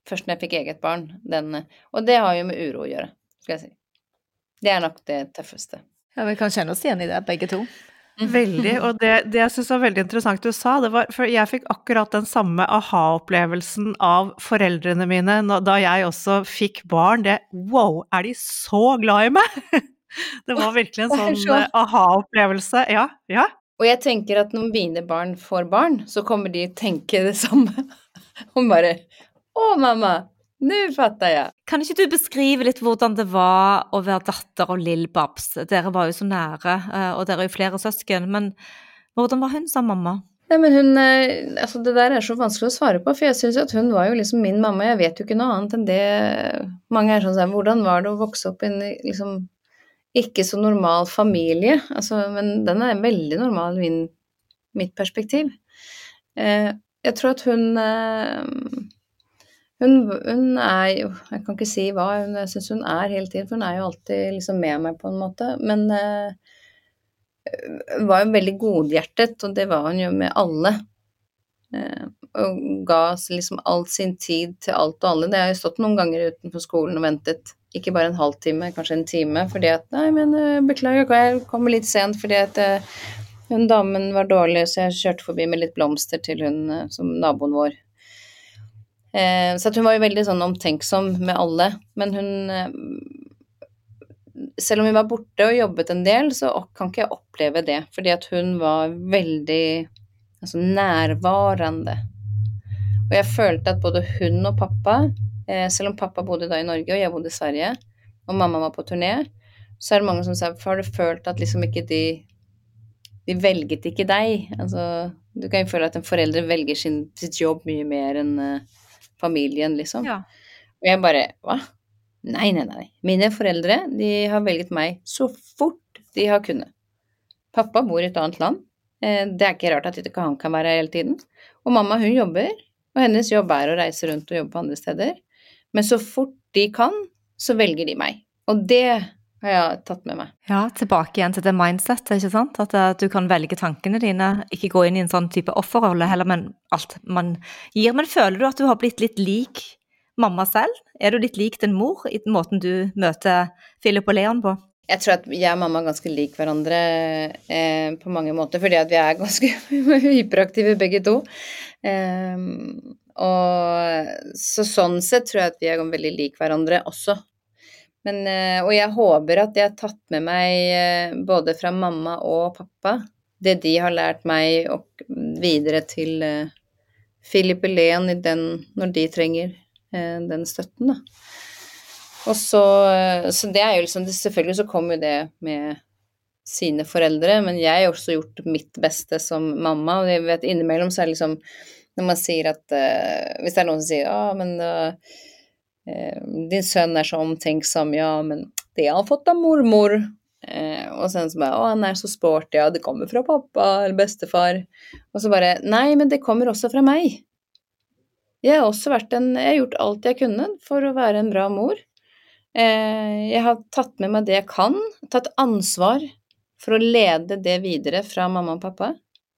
først når jeg fikk eget barn. Den, og det har jo med uro å gjøre, skal jeg si. Det er nok det tøffeste. Ja, vi kan kjenne oss igjen i det, begge to. Veldig, og det, det jeg synes var veldig interessant du sa, det var, for jeg fikk akkurat den samme aha-opplevelsen av foreldrene mine, da jeg også fikk barn, det, wow, er de så glad i meg? Det var virkelig en sånn aha-opplevelse, ja, ja. Og jeg tenker at når mine barn får barn, så kommer de tenke det samme. Hun bare, å mamma, nå fatter jeg. Kan ikke du beskrive litt hvordan det var å være datter av Lill Babs? Dere var jo så nære, og dere er jo flere søsken, men hvordan var hun som mamma? Nei, men hun, altså det der er så vanskelig å svare på, for jeg synes at hun var jo liksom min mamma, jeg vet jo ikke noe annet enn det. Mange er sånn, hvordan var det å vokse opp i en liksom ikke så normal familie? Altså, men den er veldig normal i min, mitt perspektiv. Eh, jeg tror at hun... Eh, Hun, hun er jo, jeg kan ikke si hva, hun, jeg synes hun er hele tiden, for hun er jo alltid liksom med meg på en måte, men uh, hun var jo veldig godhjertet, og det var hun jo med alle, uh, og ga liksom all sin tid til alt og alle. Det har jo stått noen ganger utenfor skolen og ventet, ikke bare en halvtime, kanskje en time, fordi at, nei, men uh, beklager, jeg kommer litt sent, fordi at uh, hun damen var dårlig, så jeg kjørte forbi med litt blomster til hun uh, som naboen vår. Så at hun var jo veldig sånn omtenksom med alle, men hun, selv om hun var borte og jobbet en del, så kan ikke jeg oppleve det, fordi at hun var veldig altså, nærvarende. Og jeg følte at både hun og pappa, selv om pappa bodde da i Norge og jeg bodde i Sverige, og mamma var på turné, så er det mange som sier, for har du følt at liksom ikke de, de velget ikke deg? Altså, du kan jo føle at en foreldre velger sin, sitt jobb mye mer enn familien, liksom. Ja. Og jeg bare, hva? Nei, nei, nei. Mine foreldre, de har velget meg så fort de har kunnet. Pappa bor i et annet land. Det er ikke rart at ikke han kan være her hele tiden. Og mamma, hun jobber, og hennes jobb er å reise rundt og jobbe på andre steder. Men så fort de kan, så velger de meg. Og det har jeg tatt med meg. Ja, tilbake igjen til det mindsetet, ikke sant? At uh, du kan velge tankene dine, ikke gå inn i en sånn type offerrolle, heller men alt man gir. Men føler du at du har blitt litt lik mamma selv? Er du litt lik din mor i måten du møter Philip og Leon på? Jeg tror at jeg og mamma er ganske lik hverandre eh, på mange måter, fordi at vi er ganske hyperaktive begge to. Eh, og så sånn sett tror jeg at vi er veldig lik hverandre også. Men, og jeg håper at jeg har tatt med meg både fra mamma og pappa, det de har lært meg og videre til Philip og Leon i den, når de trenger den støtten. Da. Og så, så det er jo liksom, selvfølgelig så kommer jo det med sine foreldre, men jeg har også gjort mitt beste som mamma, og jeg vet innimellom så er det liksom, når man sier at, hvis det er noen som sier, ja, men uh, din sønn er så omtenksom, ja, men det har han fått av mormor. Eh, og sen så bare, å, han er så sporty, ja, det kommer fra pappa eller bestefar. Og så bare, nei, men det kommer også fra meg. Jeg har også vært en, jeg har gjort alt jeg kunne for å være en bra mor. Eh, jeg har tatt med meg det jeg kan, tatt ansvar for å lede det videre fra mamma og pappa.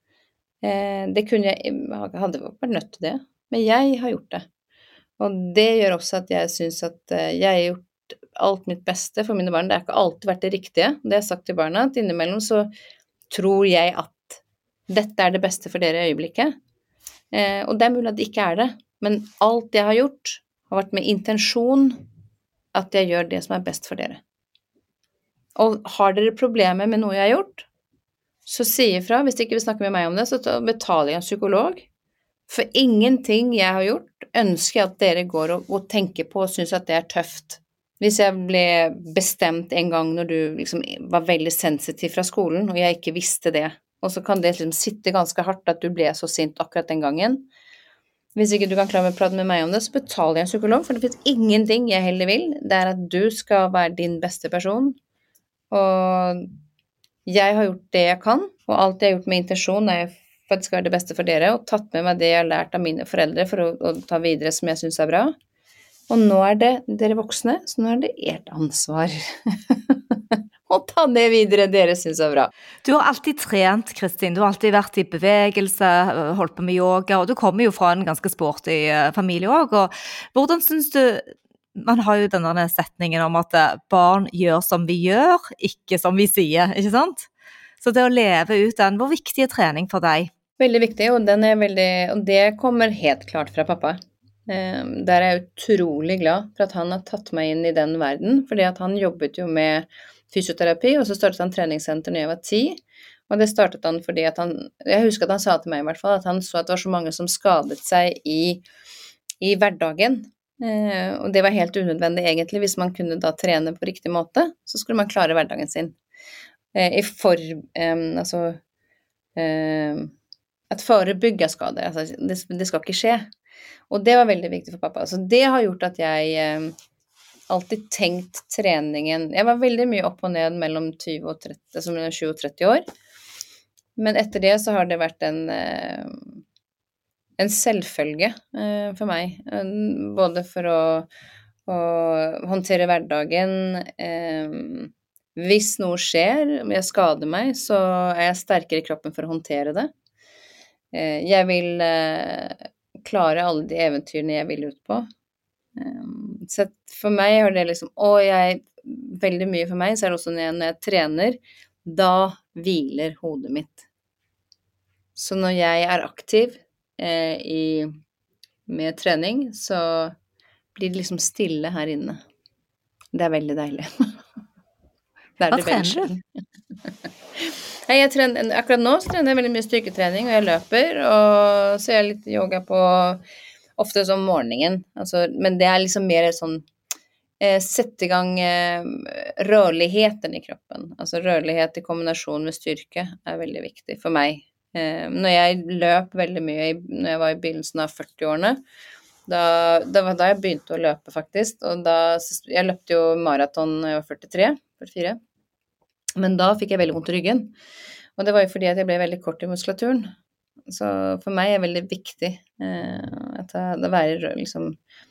Eh, det kunne jeg, jeg hadde vært nødt til det, men jeg har gjort det. Og det gjør også at jeg synes at jeg har gjort alt mitt beste for mine barn. Det har ikke alltid vært det riktige. Det har jeg sagt til barna, at innimellom så tror jeg at dette er det beste for dere i øyeblikket. Eh, og det er mulig at det ikke er det. Men alt jeg har gjort har vært med intensjon at jeg gjør det som er best for dere. Og har dere problemer med noe jeg har gjort, så si ifra. Hvis de ikke vil snakke med meg om det, så betaler jeg en psykolog. For ingenting jeg har gjort, ønsker jeg at dere går og, og tenker på og synes at det er tøft. Hvis jeg ble bestemt en gang når du liksom var veldig sensitiv fra skolen, og jeg ikke visste det, og så kan det liksom sitte ganske hardt at du ble så sint akkurat den gangen. Hvis ikke du kan klare å prate med meg om det, så betaler jeg en psykolog, for det finnes ingenting jeg heller vil. Det er at du skal være din beste person, og jeg har gjort det jeg kan, og alt jeg har gjort med intensjon er for at det skal være det beste for dere, og tatt med meg det jeg har lært av mine foreldre for å, å ta videre som jeg synes er bra. Og nå er det dere voksne, så nå er det ert ansvar og ta det videre dere synes er bra. Du har alltid trent, Kristin. Du har alltid vært i bevegelse, holdt på med yoga, og du kommer jo fra en ganske sporty familie også. Og hvordan synes du, man har jo denne setningen om at barn gjør som vi gjør, ikke som vi sier, ikke sant? Så det å leve ut den, hvor viktig er trening for deg? Veldig viktig, og, den er veldig, og det kommer helt klart fra pappa. Der er jeg utrolig glad for at han har tatt meg inn i den verden, fordi at han jobbet jo med fysioterapi, og så startet han treningssenter når jeg var ti, og det startet han fordi at han, jeg husker at han sa til meg i hvert fall, at han så at det var så mange som skadet seg i, i hverdagen, eh, og det var helt unødvendig egentlig, hvis man kunne da trene på riktig måte, så skulle man klare hverdagen sin. Eh, I for, eh, altså, eh, at forebygge skader, altså, det, det skal ikke skje, og det var veldig viktig for pappa, så det har gjort at jeg eh, alltid tenkt treningen. Jeg var veldig mye opp og ned mellom tjue og tretti, som er tjue og tretti år. Men etter det så har det vært en, en selvfølge for meg. Både for å, å håndtere hverdagen. Hvis noe skjer, om jeg skader meg, så er jeg sterkere i kroppen for å håndtere det. Jeg vil klare alle de eventyrene jeg vil ut på. Så for meg er det liksom, og jeg, veldig mye for meg, så er det også når jeg, når jeg trener, da hviler hodet mitt. Så når jeg er aktiv eh, i, med trening, så blir det liksom stille her inne. Det er veldig deilig. Det er Hva det trener du? Nei, jeg trener, akkurat nå så trener jeg veldig mye styrketrening, og jeg løper, og så gjør jeg litt yoga på ofte som morgenen, altså, men det er liksom mer sånn, eh, sette i gang eh, rørligheten i kroppen, altså rørlighet i kombinasjon med styrke er veldig viktig for meg. Eh, når jeg løp veldig mye, når jeg var i begynnelsen av førti-årene, da, da var da jeg begynte å løpe faktisk, og da, jeg løpte jo maraton når jeg var førtitre, førtifire, men da fikk jeg veldig vondt i ryggen, og det var jo fordi at jeg ble veldig kort i muskulaturen. Så for meg er det veldig viktig eh, at det, det være liksom,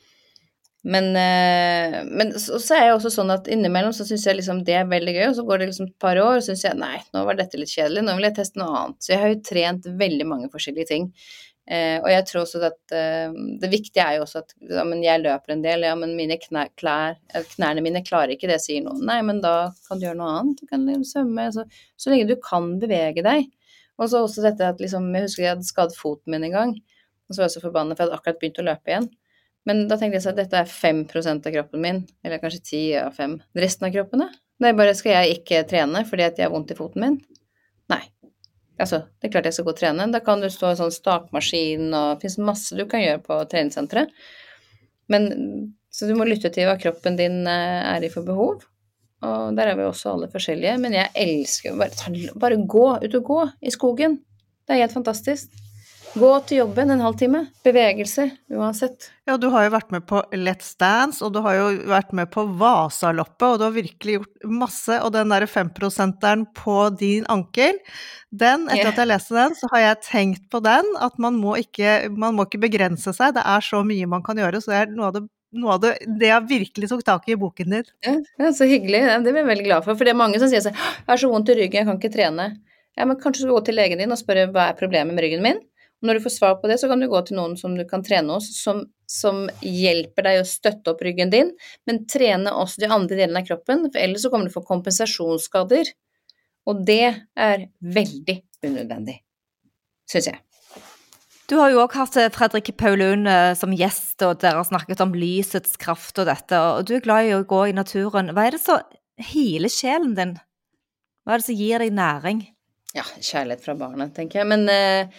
men, eh, men så, så er jeg også sånn at innimellom så synes jeg liksom det er veldig gøy, og så går det liksom et par år, og så synes jeg, nei, nå var dette litt kjedelig, nå vil jeg teste noe annet. Så jeg har jo trent veldig mange forskjellige ting, eh, og jeg tror også at eh, det viktige er jo også at ja, men jeg løper en del, ja, men mine knær, klær, knærne mine klarer ikke det, sier noen. Nei, men da kan du gjøre noe annet, du kan liksom svømme, så, så lenge du kan bevege deg. Og så også dette at liksom, jeg husker jeg hadde skadet foten min en gang, og så var jeg så forbannet for jeg hadde akkurat begynt å løpe igjen. Men da tenkte jeg så at dette er fem prosent av kroppen min, eller kanskje ti av fem. Resten av kroppen, da? Det er bare, skal jeg ikke trene fordi at jeg har vondt i foten min? Nei. Altså, det er klart jeg skal gå og trene. Da kan du stå i sånn stakmaskin, og det finnes masse du kan gjøre på treningssenteret. Men, så du må lytte til hva kroppen din er i for behov. Og der er vi også alle forskjellige, men jeg elsker bare, bare gå ut og gå i skogen. Det er helt fantastisk. Gå til jobben en halv time, bevegelse uansett. Ja, du har jo vært med på Let's Dance, og du har jo vært med på Vasaloppet, og du har virkelig gjort masse, og den der fem prosenteren på din ankel, den, etter at jeg leste den, så har jeg tenkt på den, at man må ikke, man må ikke begrense seg, det er så mye man kan gjøre, så det er noe av det noe av det, det jeg virkelig tok tak i i boken din. Ja, ja, så hyggelig. Det er jeg veldig glad for, for det er mange som sier sånn, jeg har så vondt i ryggen, jeg kan ikke trene. Ja, men kanskje du går til legen din og spør hva er problemet med ryggen min? Og når du får svar på det, så kan du gå til noen som du kan trene hos, som, som hjelper deg å støtte opp ryggen din, men trene også de andre delene av kroppen, for ellers så kommer du få kompensasjonsskader. Og det er veldig unødvendig, synes jeg. Du har jo også hatt Fredrik Paulun som gjest, og dere har snakket om lysets kraft og dette, og du er glad i å gå i naturen. Hva er det som heler sjelen din? Hva er det som gir deg næring? Ja, kjærlighet fra barnet, tenker jeg. Men eh,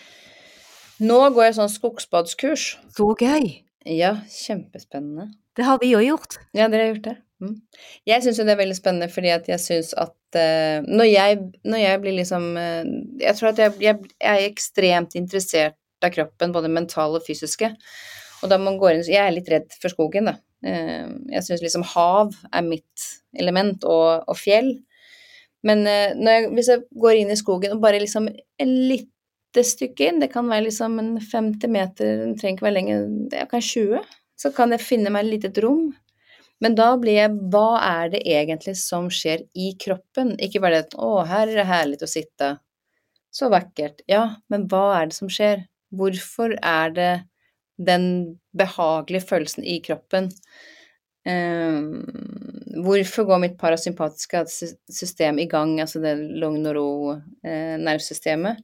nå går jeg sånn skogsbadskurs. Så gøy! Ja, kjempespennende. Det har vi jo gjort. Ja, dere har gjort det. Mm. Jeg synes jo det er veldig spennende, fordi at jeg synes at uh, når, jeg, når jeg blir liksom uh, jeg tror at jeg, jeg, jeg er ekstremt interessert av kroppen, både mental og fysiske, og da man går inn, jeg er litt redd for skogen da, uh, jeg synes liksom hav er mitt element, og, og fjell, men uh, når jeg, hvis jeg går inn i skogen og bare liksom en lite stykke inn, det kan være liksom en femti meter, det trenger ikke være lenge, det er kanskje tjue, så kan jeg finne meg et litet rom, Men da blir jeg, hva er det egentlig som skjer i kroppen? Ikke bare det, å, her er det herlig å sitte. Så vakkert. Ja, men hva er det som skjer? Hvorfor er det den behagelige følelsen i kroppen? Um, hvorfor går mitt parasympatiske system i gang, altså det lung-neuro-nervsystemet?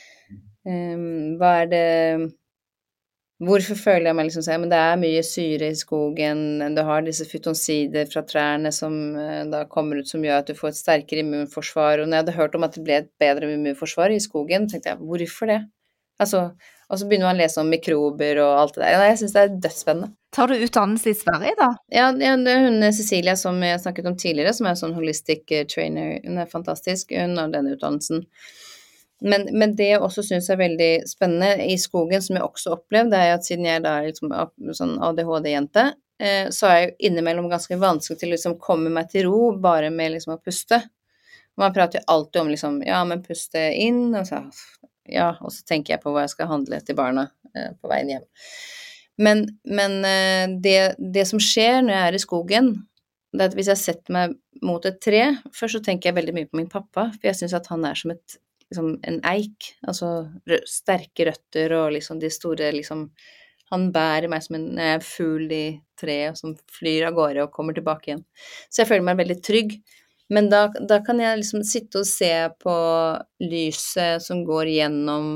Um, hva er det... Hvorfor føler jeg meg liksom sånn, men det er mye syre i skogen, du har disse fytonsider fra trærne som da kommer ut som gjør at du får et sterkere immunforsvar, og når jeg hadde hørt om at det ble et bedre immunforsvar i skogen, tenkte jeg, hvorfor det? Altså, og så begynner man å lese om mikrober og alt det der, og jeg synes det er dødsspennende. Tar du utdannelse i Sverige da? Ja, det er hun Cecilia som jeg snakket om tidligere, som er sånn holistic trainer, hun er fantastisk, hun har denne utdannelsen. Men, men det jeg også synes er veldig spennende i skogen, som jeg også opplevde, er at siden jeg da er liksom sånn A D H D-jente, eh, så er jeg jo innimellom ganske vanskelig til å liksom komme meg til ro, bare med liksom å puste. Man prater jo alltid om liksom, ja, men puste inn, og så, ja, og så tenker jeg på hva jeg skal handle til barna eh, på veien hjem. Men, men eh, det, det som skjer når jeg er i skogen, det er at hvis jeg setter meg mot et tre, først så tenker jeg veldig mye på min pappa, for jeg synes at han er som et liksom en eik, altså sterke røtter og liksom de store, liksom, han bærer meg som en eh, fugl i treet som flyr av gårde og kommer tilbake igjen. Så jeg føler meg veldig trygg, men da, da kan jeg liksom sitte og se på lyset som går gjennom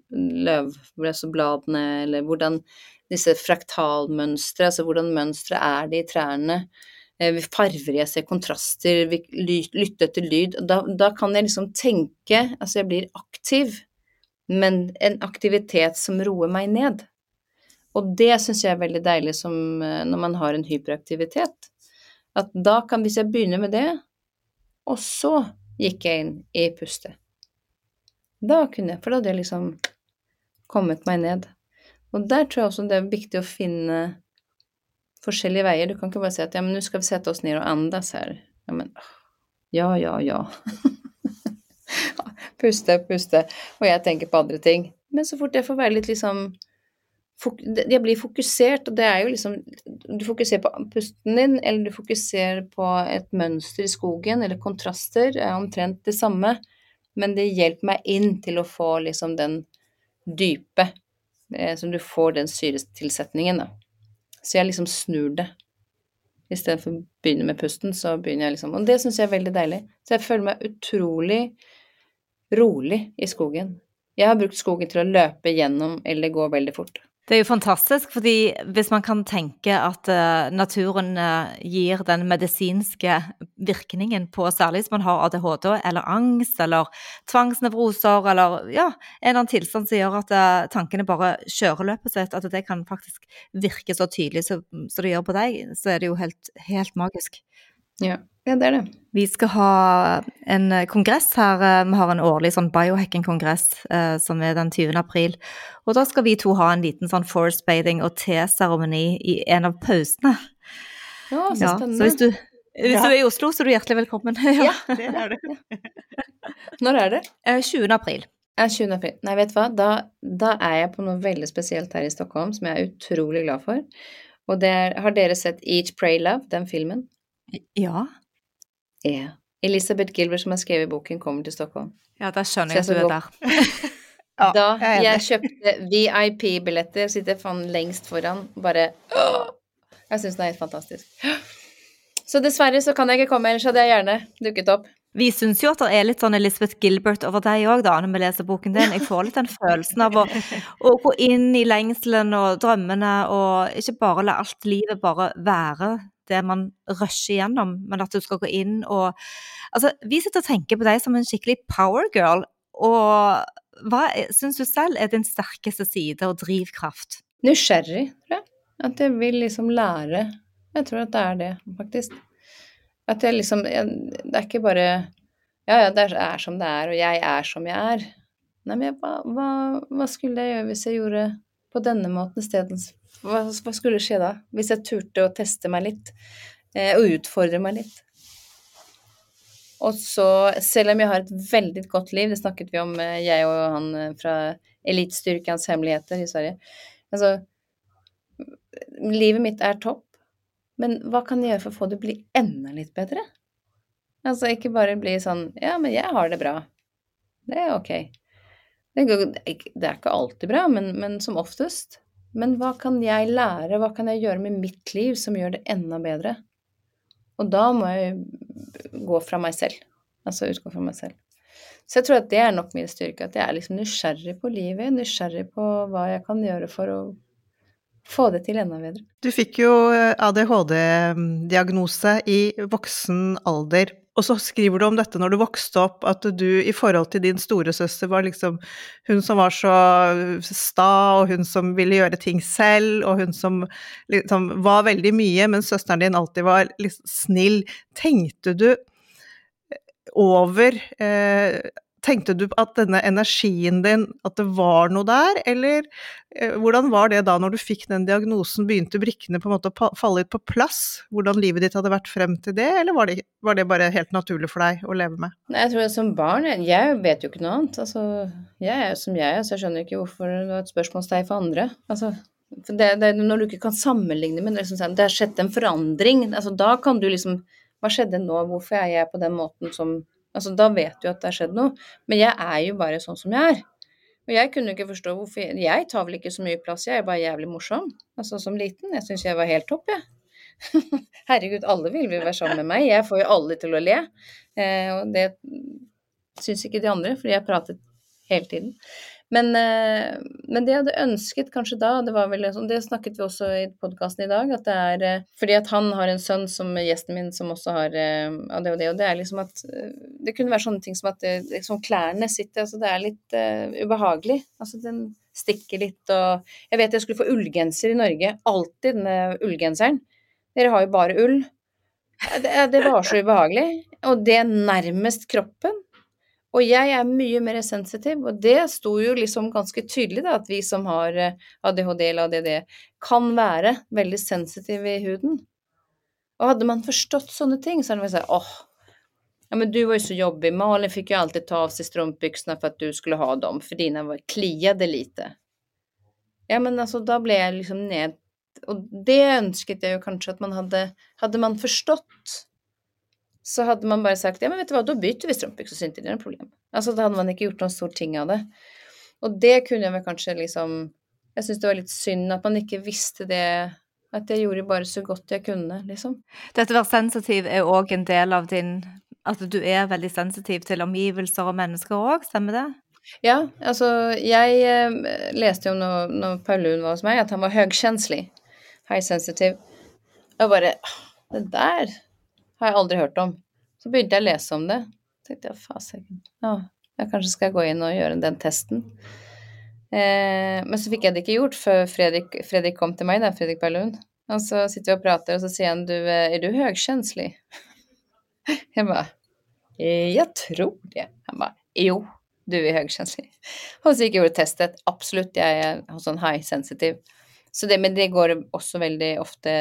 løvbladene, eller hvordan disse fraktalmønstre, altså hvordan mønstre er det i trærne, vi farver, jeg ser kontraster, vi lytter til lyd, da, da kan jeg liksom tenke, altså jeg blir aktiv, men en aktivitet som roer meg ned. Og det synes jeg er veldig deilig som, når man har en hyperaktivitet, at da kan, hvis jeg begynner med det, og så gikk jeg inn i puste. Da kunne jeg, for da hadde jeg liksom kommet meg ned. Og der tror jeg også det er viktig å finne forskjellige veier. Du kan ikke bare si at ja, men nå skal vi sette oss ned og andas her. Ja, men, ja, ja, ja. puste, puste. Og jeg tenker på andre ting. Men så fort jeg får være litt liksom, jeg blir fokusert, og det er jo liksom, du fokuserer på pusten din, eller du fokuserer på et mønster i skogen, eller kontraster, er omtrent det samme, men det hjelper meg inn til å få liksom den dype, eh, som du får den syretilsetningen da. Så jeg liksom snur det. I stedet for å begynne med pusten, så begynner jeg liksom, og det synes jeg er veldig deilig. Så jeg føler meg utrolig rolig i skogen. Jeg har brukt skogen til å løpe gjennom, eller gå veldig fort. Det er jo fantastisk, fordi hvis man kan tenke at uh, naturen uh, gir den medisinske virkningen på, særlig hvis man har A D H D, eller angst, eller tvangsnevroser, eller ja, en eller annen tilstand som gjør at uh, tankene bare kjører løpet sitt, at det kan faktisk virke så tydelig så, så det gjør på deg, så er det jo helt, helt magisk. Ja, ja, det er det. Vi skal ha en kongress her, vi har en årlig sånn biohacking-kongress eh, som er den tyvende april, og da skal vi to ha en liten sånn forest bathing og te-seremoni i en av pausene. Ja, så ja, spennende. Så hvis, du, hvis ja. du er i Oslo, så er du hjertelig velkommen. Ja, ja det er det. Når er det? tjuende april. Ja, tjuende april. Nei, vet du hva? Da, da er jeg på noe veldig spesielt her i Stockholm, som jeg er utrolig glad for. Og det er, har dere sett Eat, Pray, Love, den filmen? Ja. Ja. Elisabeth Gilbert som har skrevet boken kommer til Stockholm. Ja, da skjønner jeg at du er der. Ja, da jeg, jeg kjøpte V I P-billetter, sitter fan lengst foran, bare, åh! Jeg synes det er helt fantastisk. Så dessverre så kan jeg ikke komme, ellers hadde jeg gjerne dukket opp. Vi synes jo at det er litt sånn Elisabeth Gilbert over deg også da, når vi leser boken din. Jeg får litt den følelsen av å, å gå inn i lengselen og drømmene, og ikke bare la alt livet bare være det man rusher gjennom, men at du skal gå inn og... Altså, vi sitter og tenker på deg som en skikkelig power girl, og hva synes du selv er din sterkeste side og drivkraft? Nysgjerrig, tror jeg. At jeg vil liksom lære. Jeg tror at det er det, faktisk. At jeg liksom, jeg, det er ikke bare, ja, ja, det er som det er, og jeg er som jeg er. Nei, men hva, hva, hva skulle jeg gjøre hvis jeg gjorde på denne måten i stedet? Hva, hva skulle skje da? Hvis jeg turte å teste meg litt, eh, og utfordre meg litt. Og så, selv om jeg har et veldig godt liv, det snakket vi om, eh, jeg og han fra Elitstyrkans hemmeligheter i Sverige. Altså, livet mitt er topp, Men hva kan jeg gjøre for å få det bli enda litt bedre? Altså ikke bare bli sånn, ja, men jeg har det bra. Det er ok. Det er, det er ikke alltid bra, men, men som oftest. Men hva kan jeg lære, hva kan jeg gjøre med mitt liv som gjør det enda bedre? Og da må jeg gå fra meg selv. Altså utgå fra meg selv. Så jeg tror at det er nok min styrke, at jeg er liksom nysgjerrig på livet, nysgjerrig på hva jeg kan gjøre for å få det til enda bedre. Du fikk jo A D H D-diagnose i voksen alder, og så skriver du om dette når du vokste opp, at du i forhold til din storesøster var liksom hun som var så sta, og hun som ville gjøre ting selv, og hun som liksom var veldig mye, men søsteren din alltid var liksom snill. Tenkte du over... Eh, Tenkte du at denne energien din, at det var noe der, eller eh, hvordan var det da når du fikk den diagnosen, begynte brikkene på en måte å falle ut på plass, hvordan livet ditt hadde vært frem til det, eller var det, var det bare helt naturlig for deg å leve med? Nei, jeg tror at som barn, jeg vet jo ikke noe annet, altså, jeg er jo som jeg er, så jeg skjønner ikke hvorfor det var et spørsmålstegn for andre, altså, for det, det, når du ikke kan sammenligne med det, liksom, det har skjedd en forandring, altså, da kan du liksom, hva skjedde nå, hvorfor er jeg på den måten som altså da vet du at det har skjedd noe, men jeg er jo bare sånn som jeg er. Og jeg kunne ikke forstå hvorfor, jeg, jeg tar vel ikke så mye plass, jeg er bare jævlig morsom. Altså som liten, jeg synes jeg var helt topp, jeg. Herregud, alle vil være sammen med meg, jeg får jo alle til å le. Eh, og det synes ikke de andre, fordi jeg pratet hele tiden. Men, eh, men det jeg hadde ønsket kanskje da, det var vel sånn, det snakket vi også i podcasten i dag, at det er, eh, fordi at han har en sønn som gjesten min som også har eh, A D H D, og det er liksom at, eh, det kunne være sånne ting som at eh, liksom klærne sitter, altså det er litt eh, ubehagelig, altså den stikker litt, og jeg vet jeg skulle få ullgenser i Norge, alltid denne ullgenseren, dere har jo bare ull, det, det var så ubehagelig, og det nærmest kroppen. Og jeg er mye mer sensitiv, og det sto jo liksom ganske tydelig da, at vi som har A D H D eller A D D kan være veldig sensitive i huden. Og hadde man forstått sånne ting, så hadde man sagt, åh, ja, men du var jo så jobbig, Malin fick ju alltid ta av sig strumpbyxorna för att du skulle ha dem, för dina var kliade lite. Ja, men altså, da ble jeg liksom ned, og det ønsket jeg jo kanskje at man hadde, hadde man forstått, så hadde man bare sagt, ja, men vet du hva, da bytter vi strumpbyxor, så ikke det er noe problem. Altså, da hadde man ikke gjort noen stor ting av det. Og det kunne jeg vel kanskje liksom, jeg synes det var litt synd at man ikke visste det, at jeg gjorde bare så godt jeg kunne, liksom. Dette å være sensitiv er også en del av din, at du er veldig sensitiv til omgivelser og mennesker også, stemmer det? Ja, altså, jeg eh, leste jo når, når Paulun var hos meg, at han var høgkjenslig, high sensitive. Og bare, det der har jeg aldri hørt om. Så begynte jeg å lese om det. Så tenkte jeg, fasegen, ja, jeg kanskje skal gå inn og gjøre den testen. Eh, men så fikk jeg det ikke gjort før Fredrik, Fredrik kom til meg, da, Fredrik Paulun. Og så sitter vi og prater, og så sier han, du, er du høgkjenslig? Jeg bare, jeg tror det. Han bare, jo, du er høgkjenslig. Og så gikk jeg gjorde testet. Absolutt, jeg er sånn high sensitive. Så det, men det går også veldig ofte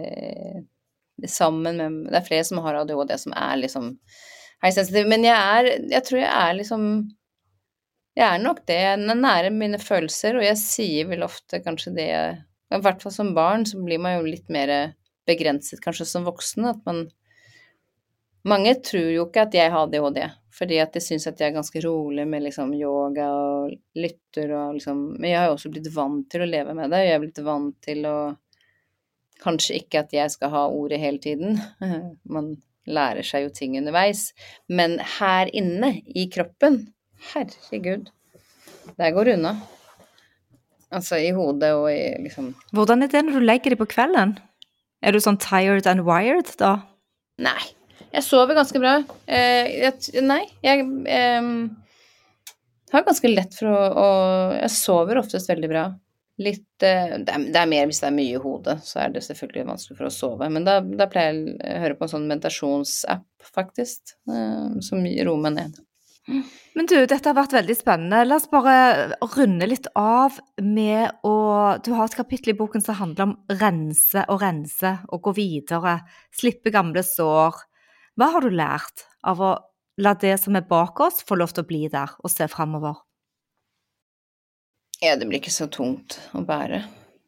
sammen med, det er flere som har A D H D som er liksom high sensitive, men jeg er, jeg tror jeg er liksom, jeg er nok det, jeg er nære mine følelser, og jeg sier vel ofte kanskje det, i hvert fall som barn, så blir man jo litt mer begrenset kanskje som voksen, at man, mange tror jo ikke at jeg har A D H D, fordi at de synes at jeg er ganske rolig med liksom yoga og lytter, og liksom, men jeg har jo også blitt vant til å leve med det, jeg har blitt vant til å kanskje ikke at jeg skal ha ordet hele tiden, man lærer seg jo ting underveis, men her inne i kroppen, herregud, der går det unna. Altså i hodet og i liksom... Hvordan er det når du legger deg på kvelden? Er du sånn tired and wired da? Nei, jeg sover ganske bra. Eh, jeg, nei, jeg eh, har ganske lett for å, å... Jeg sover oftest veldig bra. Litt, det er, det er mer hvis det er mye i hodet, så er det selvfølgelig vanskelig for å sove, men da, da pleier jeg å høre på en sånn meditasjonsapp, faktisk, som roer meg ned. Men du, dette har vært veldig spennende. La oss bare runde litt av med å, du har et kapittel i boken som handler om rense og rense, og gå videre, slippe gamle sår. Hva har du lært av å la det som er bak oss få lov til å bli der, og se fremover? Ja, det blir ikke så tungt å bære.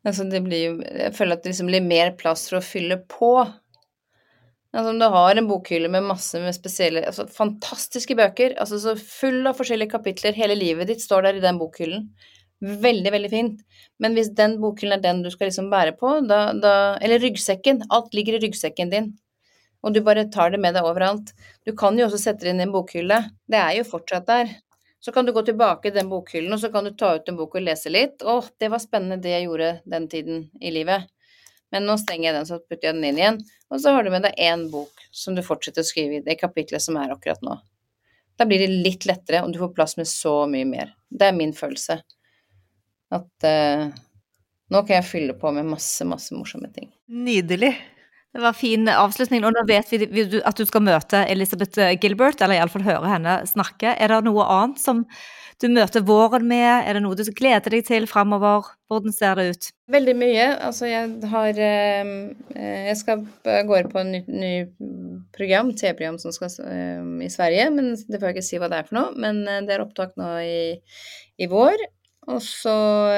Altså det blir jo, jeg føler at det liksom blir mer plass for å fylle på. Altså om du har en bokhylle med masse med spesielle, altså fantastiske bøker, altså så full av forskjellige kapitler, hele livet ditt står der i den bokhyllen. Veldig, veldig fint. Men hvis den bokhyllen er den du skal liksom bære på, da, da, eller ryggsekken, alt ligger i ryggsekken din, og du bare tar det med deg overalt. Du kan jo også sette det inn i en bokhylle. Det er jo fortsatt der. Så kan du gå tilbake i den bokhyllen, og så kan du ta ut en bok og lese litt. Åh, det var spennende det jeg gjorde den tiden i livet. Men nå stenger jeg den, så putter jeg den inn igjen, og så har du med deg en bok som du fortsetter å skrive i det kapitlet som er akkurat nå. Da blir det litt lettere, og du får plass med så mye mer. Det er min følelse. At uh, nå kan jeg fylle på med masse, masse morsomme ting. Nydelig. Det var fin avslutning, og nå vet vi at du skal møte Elizabeth Gilbert, eller i alle fall høre henne snakke. Er det noe annet som du møter våren med? Er det noe du gleder deg til fremover? Hvordan ser det ut? Veldig mye. Altså jeg har, jeg skal gå på en ny, ny program, T V-program som skal i Sverige, men det får jeg ikke si hva det er for noe, men det er opptak nå i, i vår, og så...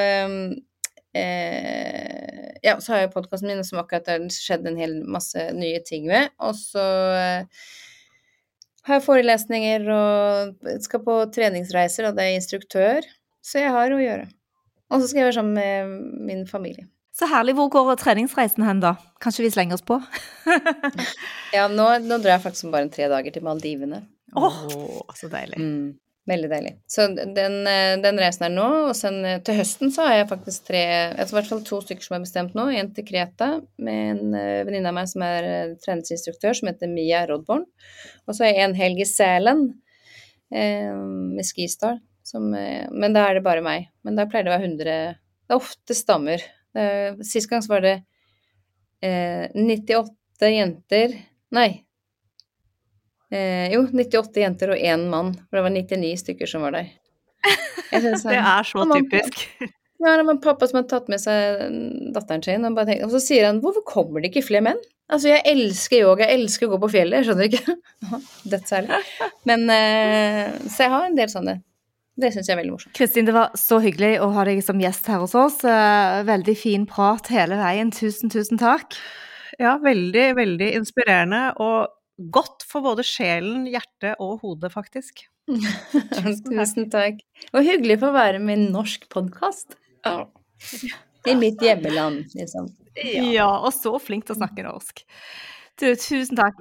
Eh, ja, så har jeg podcasten min som akkurat har skjedd en hel masse nye ting med, og så eh, har jeg forelesninger og skal på treningsreiser, og det er instruktør, så jeg har å gjøre. Og så skal jeg være sammen med min familie. Så herlig, hvor går treningsreisen hen da? Kanskje vi slenger oss på? Ja, nå, nå drar jeg faktisk bare en tre dager til Maldivene. Åh, oh, så deilig. Mm. Veldig deilig. Så den, den reisen er nå, og sen til høsten så har jeg faktisk tre, altså i hvert fall to stykker som er bestemt nå, en til Kreta med en venninne av meg som er treningsinstruktør som heter Mia Rodborn, og så har jeg en helg i Sälen eh, med Skistar, som, men da er det bare meg, men da pleier det å være hundre, det er ofte stammer. Eh, sist gang så var det eh, nittiåtte jenter, nei, Eh, jo, nittiåtte jenter og en mann, for det var nittini stykker som var der. Synes, det er så typisk. Ja, det var pappa som hadde tatt med seg datteren sin, og, bare tenkte, og så sier han, hvorfor kommer det ikke flere menn? Altså, jeg elsker yoga, jeg elsker å gå på fjellet, jeg skjønner ikke. Dødsærlig. Men, eh, så jeg har en del sånne. Det synes jeg er veldig morsomt. Kristin, det var så hyggelig å ha deg som gjest her hos oss. Veldig fin prat hele veien. Tusen, tusen takk. Ja, veldig, veldig inspirerende, og godt for både sjelen, hjertet og hodet, faktisk. Tusen takk. Og hyggelig for å være med i en norsk podcast. Ja. I mitt hjemmeland, liksom. Ja. Ja, og så flink til å snakke norsk. Du, tusen takk.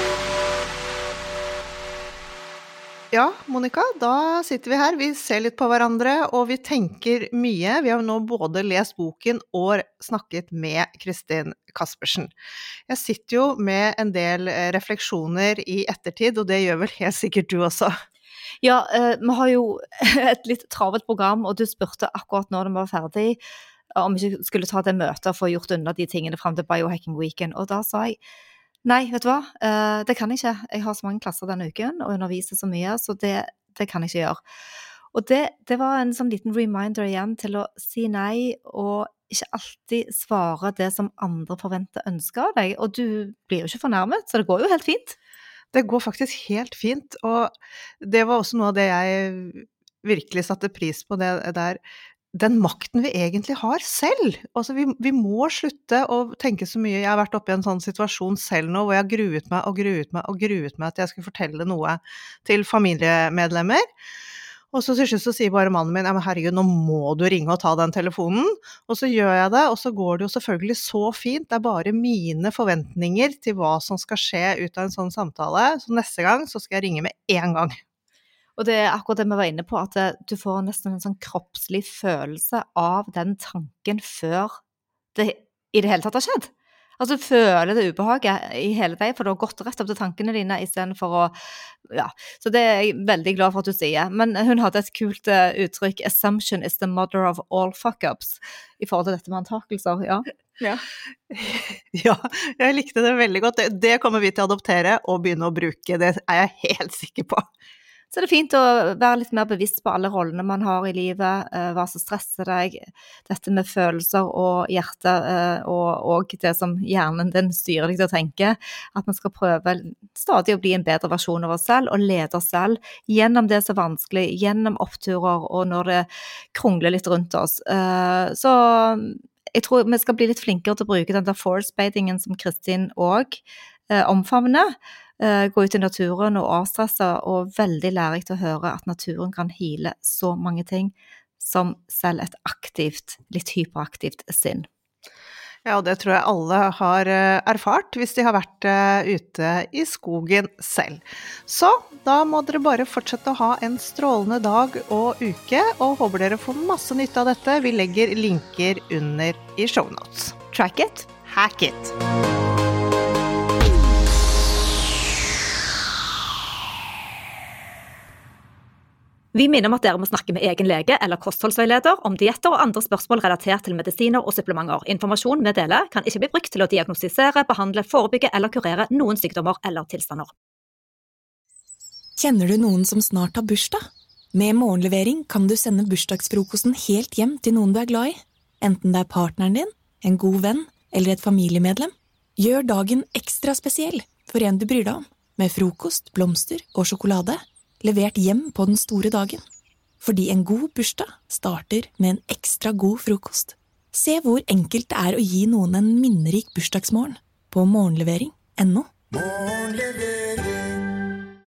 Ja, Monica, da sitter vi her, vi ser litt på hverandre, og vi tenker mye. Vi har nå både lest boken og snakket med Kristin Kaspersen. Jeg sitter jo med en del refleksjoner i ettertid, og det gjør vel helt sikkert du også. Ja, eh, vi har jo et litt travelt program, og du spurte akkurat når det var ferdig, om vi ikke skulle ta det møtet og få gjort unna de tingene frem til Biohacking Weekend, og da sa jeg, nei, vet du hva, uh, det kan jeg ikke. Jeg har så mange klasser denne uken, og underviser så mye, så det, det kan jeg ikke gjøre. Og det, det var en sånn liten reminder igjen til å si nei, og ikke alltid svare det som andre forventer ønsker av deg, og du blir jo ikke fornærmet, så det går jo helt fint. Det går faktisk helt fint, og det var også noe av det jeg virkelig satte pris på, det der, den makten vi egentlig har selv. Altså vi, vi må slutte å tenke så mye. Jeg har vært oppe i en sånn situasjon selv nå, hvor jeg har gruet meg og gruet meg og gruet meg at jeg skulle fortelle noe til familiemedlemmer. Og så til slutt så sier bare mannen min, ja, men herregud, nå må du ringe og ta den telefonen. Og så gjør jeg det, og så går det jo selvfølgelig så fint. Det er bare mine forventninger til hva som skal skje ut av en sånn samtale. Så neste gang så skal jeg ringe med en gang. Og det er akkurat det vi var inne på, at du får nesten en sånn kroppslig følelse av den tanken før det i det hele tatt har skjedd. Altså du føler det ubehaget i hele deg, for du har gått rett opp til tankene dine i stedet for å, ja, så det er jeg veldig glad for at du sier. Men hun hadde et kult uh, uttrykk, assumption is the mother of all fuck-ups, i forhold til dette med antakelser, ja. Ja. Ja, jeg likte det veldig godt. Det, det kommer vi til å adoptere og begynne å bruke, det er jeg helt sikker på. Så det er fint å være litt mer bevisst på alle rollene man har i livet, hva som stresser deg, dette med følelser og hjerte, og, og det som hjernen den styrer deg til å tenke, at man skal prøve stadig å bli en bedre versjon av oss selv, og lede oss selv gjennom det som er vanskelig, gjennom oppturer, og når det krongler litt rundt oss. Så jeg tror vi skal bli litt flinkere til å bruke den der force-badingen som Kristin også eh, omfavner. Eh, gå ut i naturen og avstresse, og veldig lærerikt å høre at naturen kan heale så mange ting som selv et aktivt, litt hyperaktivt sinn. Ja, og det tror jeg alle har erfart hvis de har vært ute i skogen selv. Så da må dere bare fortsette å ha en strålende dag og uke, og håper dere får masse nytte av dette. Vi legger linker under i show notes. Track it, hack it! Vi minner om at dere må snakke med egen lege eller kostholdsveileder om dietter og andre spørsmål relatert til medisiner og supplementer. Informasjon vi deler kan ikke bli brukt til å diagnostisere, behandle, forebygge eller kurere noen sykdommer eller tilstander. Kjenner du noen som snart har bursdag? Med morgenlevering kan du sende bursdagsfrokosten helt hjem til noen du er glad i. Enten det er partneren din, en god venn eller et familiemedlem. Gjør dagen ekstra spesiell for en du bryr deg om, med frokost, blomster og sjokolade. Levert hjem på den store dagen. Fordi en god bursdag starter med en ekstra god frokost. Se hvor enkelt det er å gi noen en minnerik bursdagsmorgen på morgenlevering punktum no. Morgenlevering.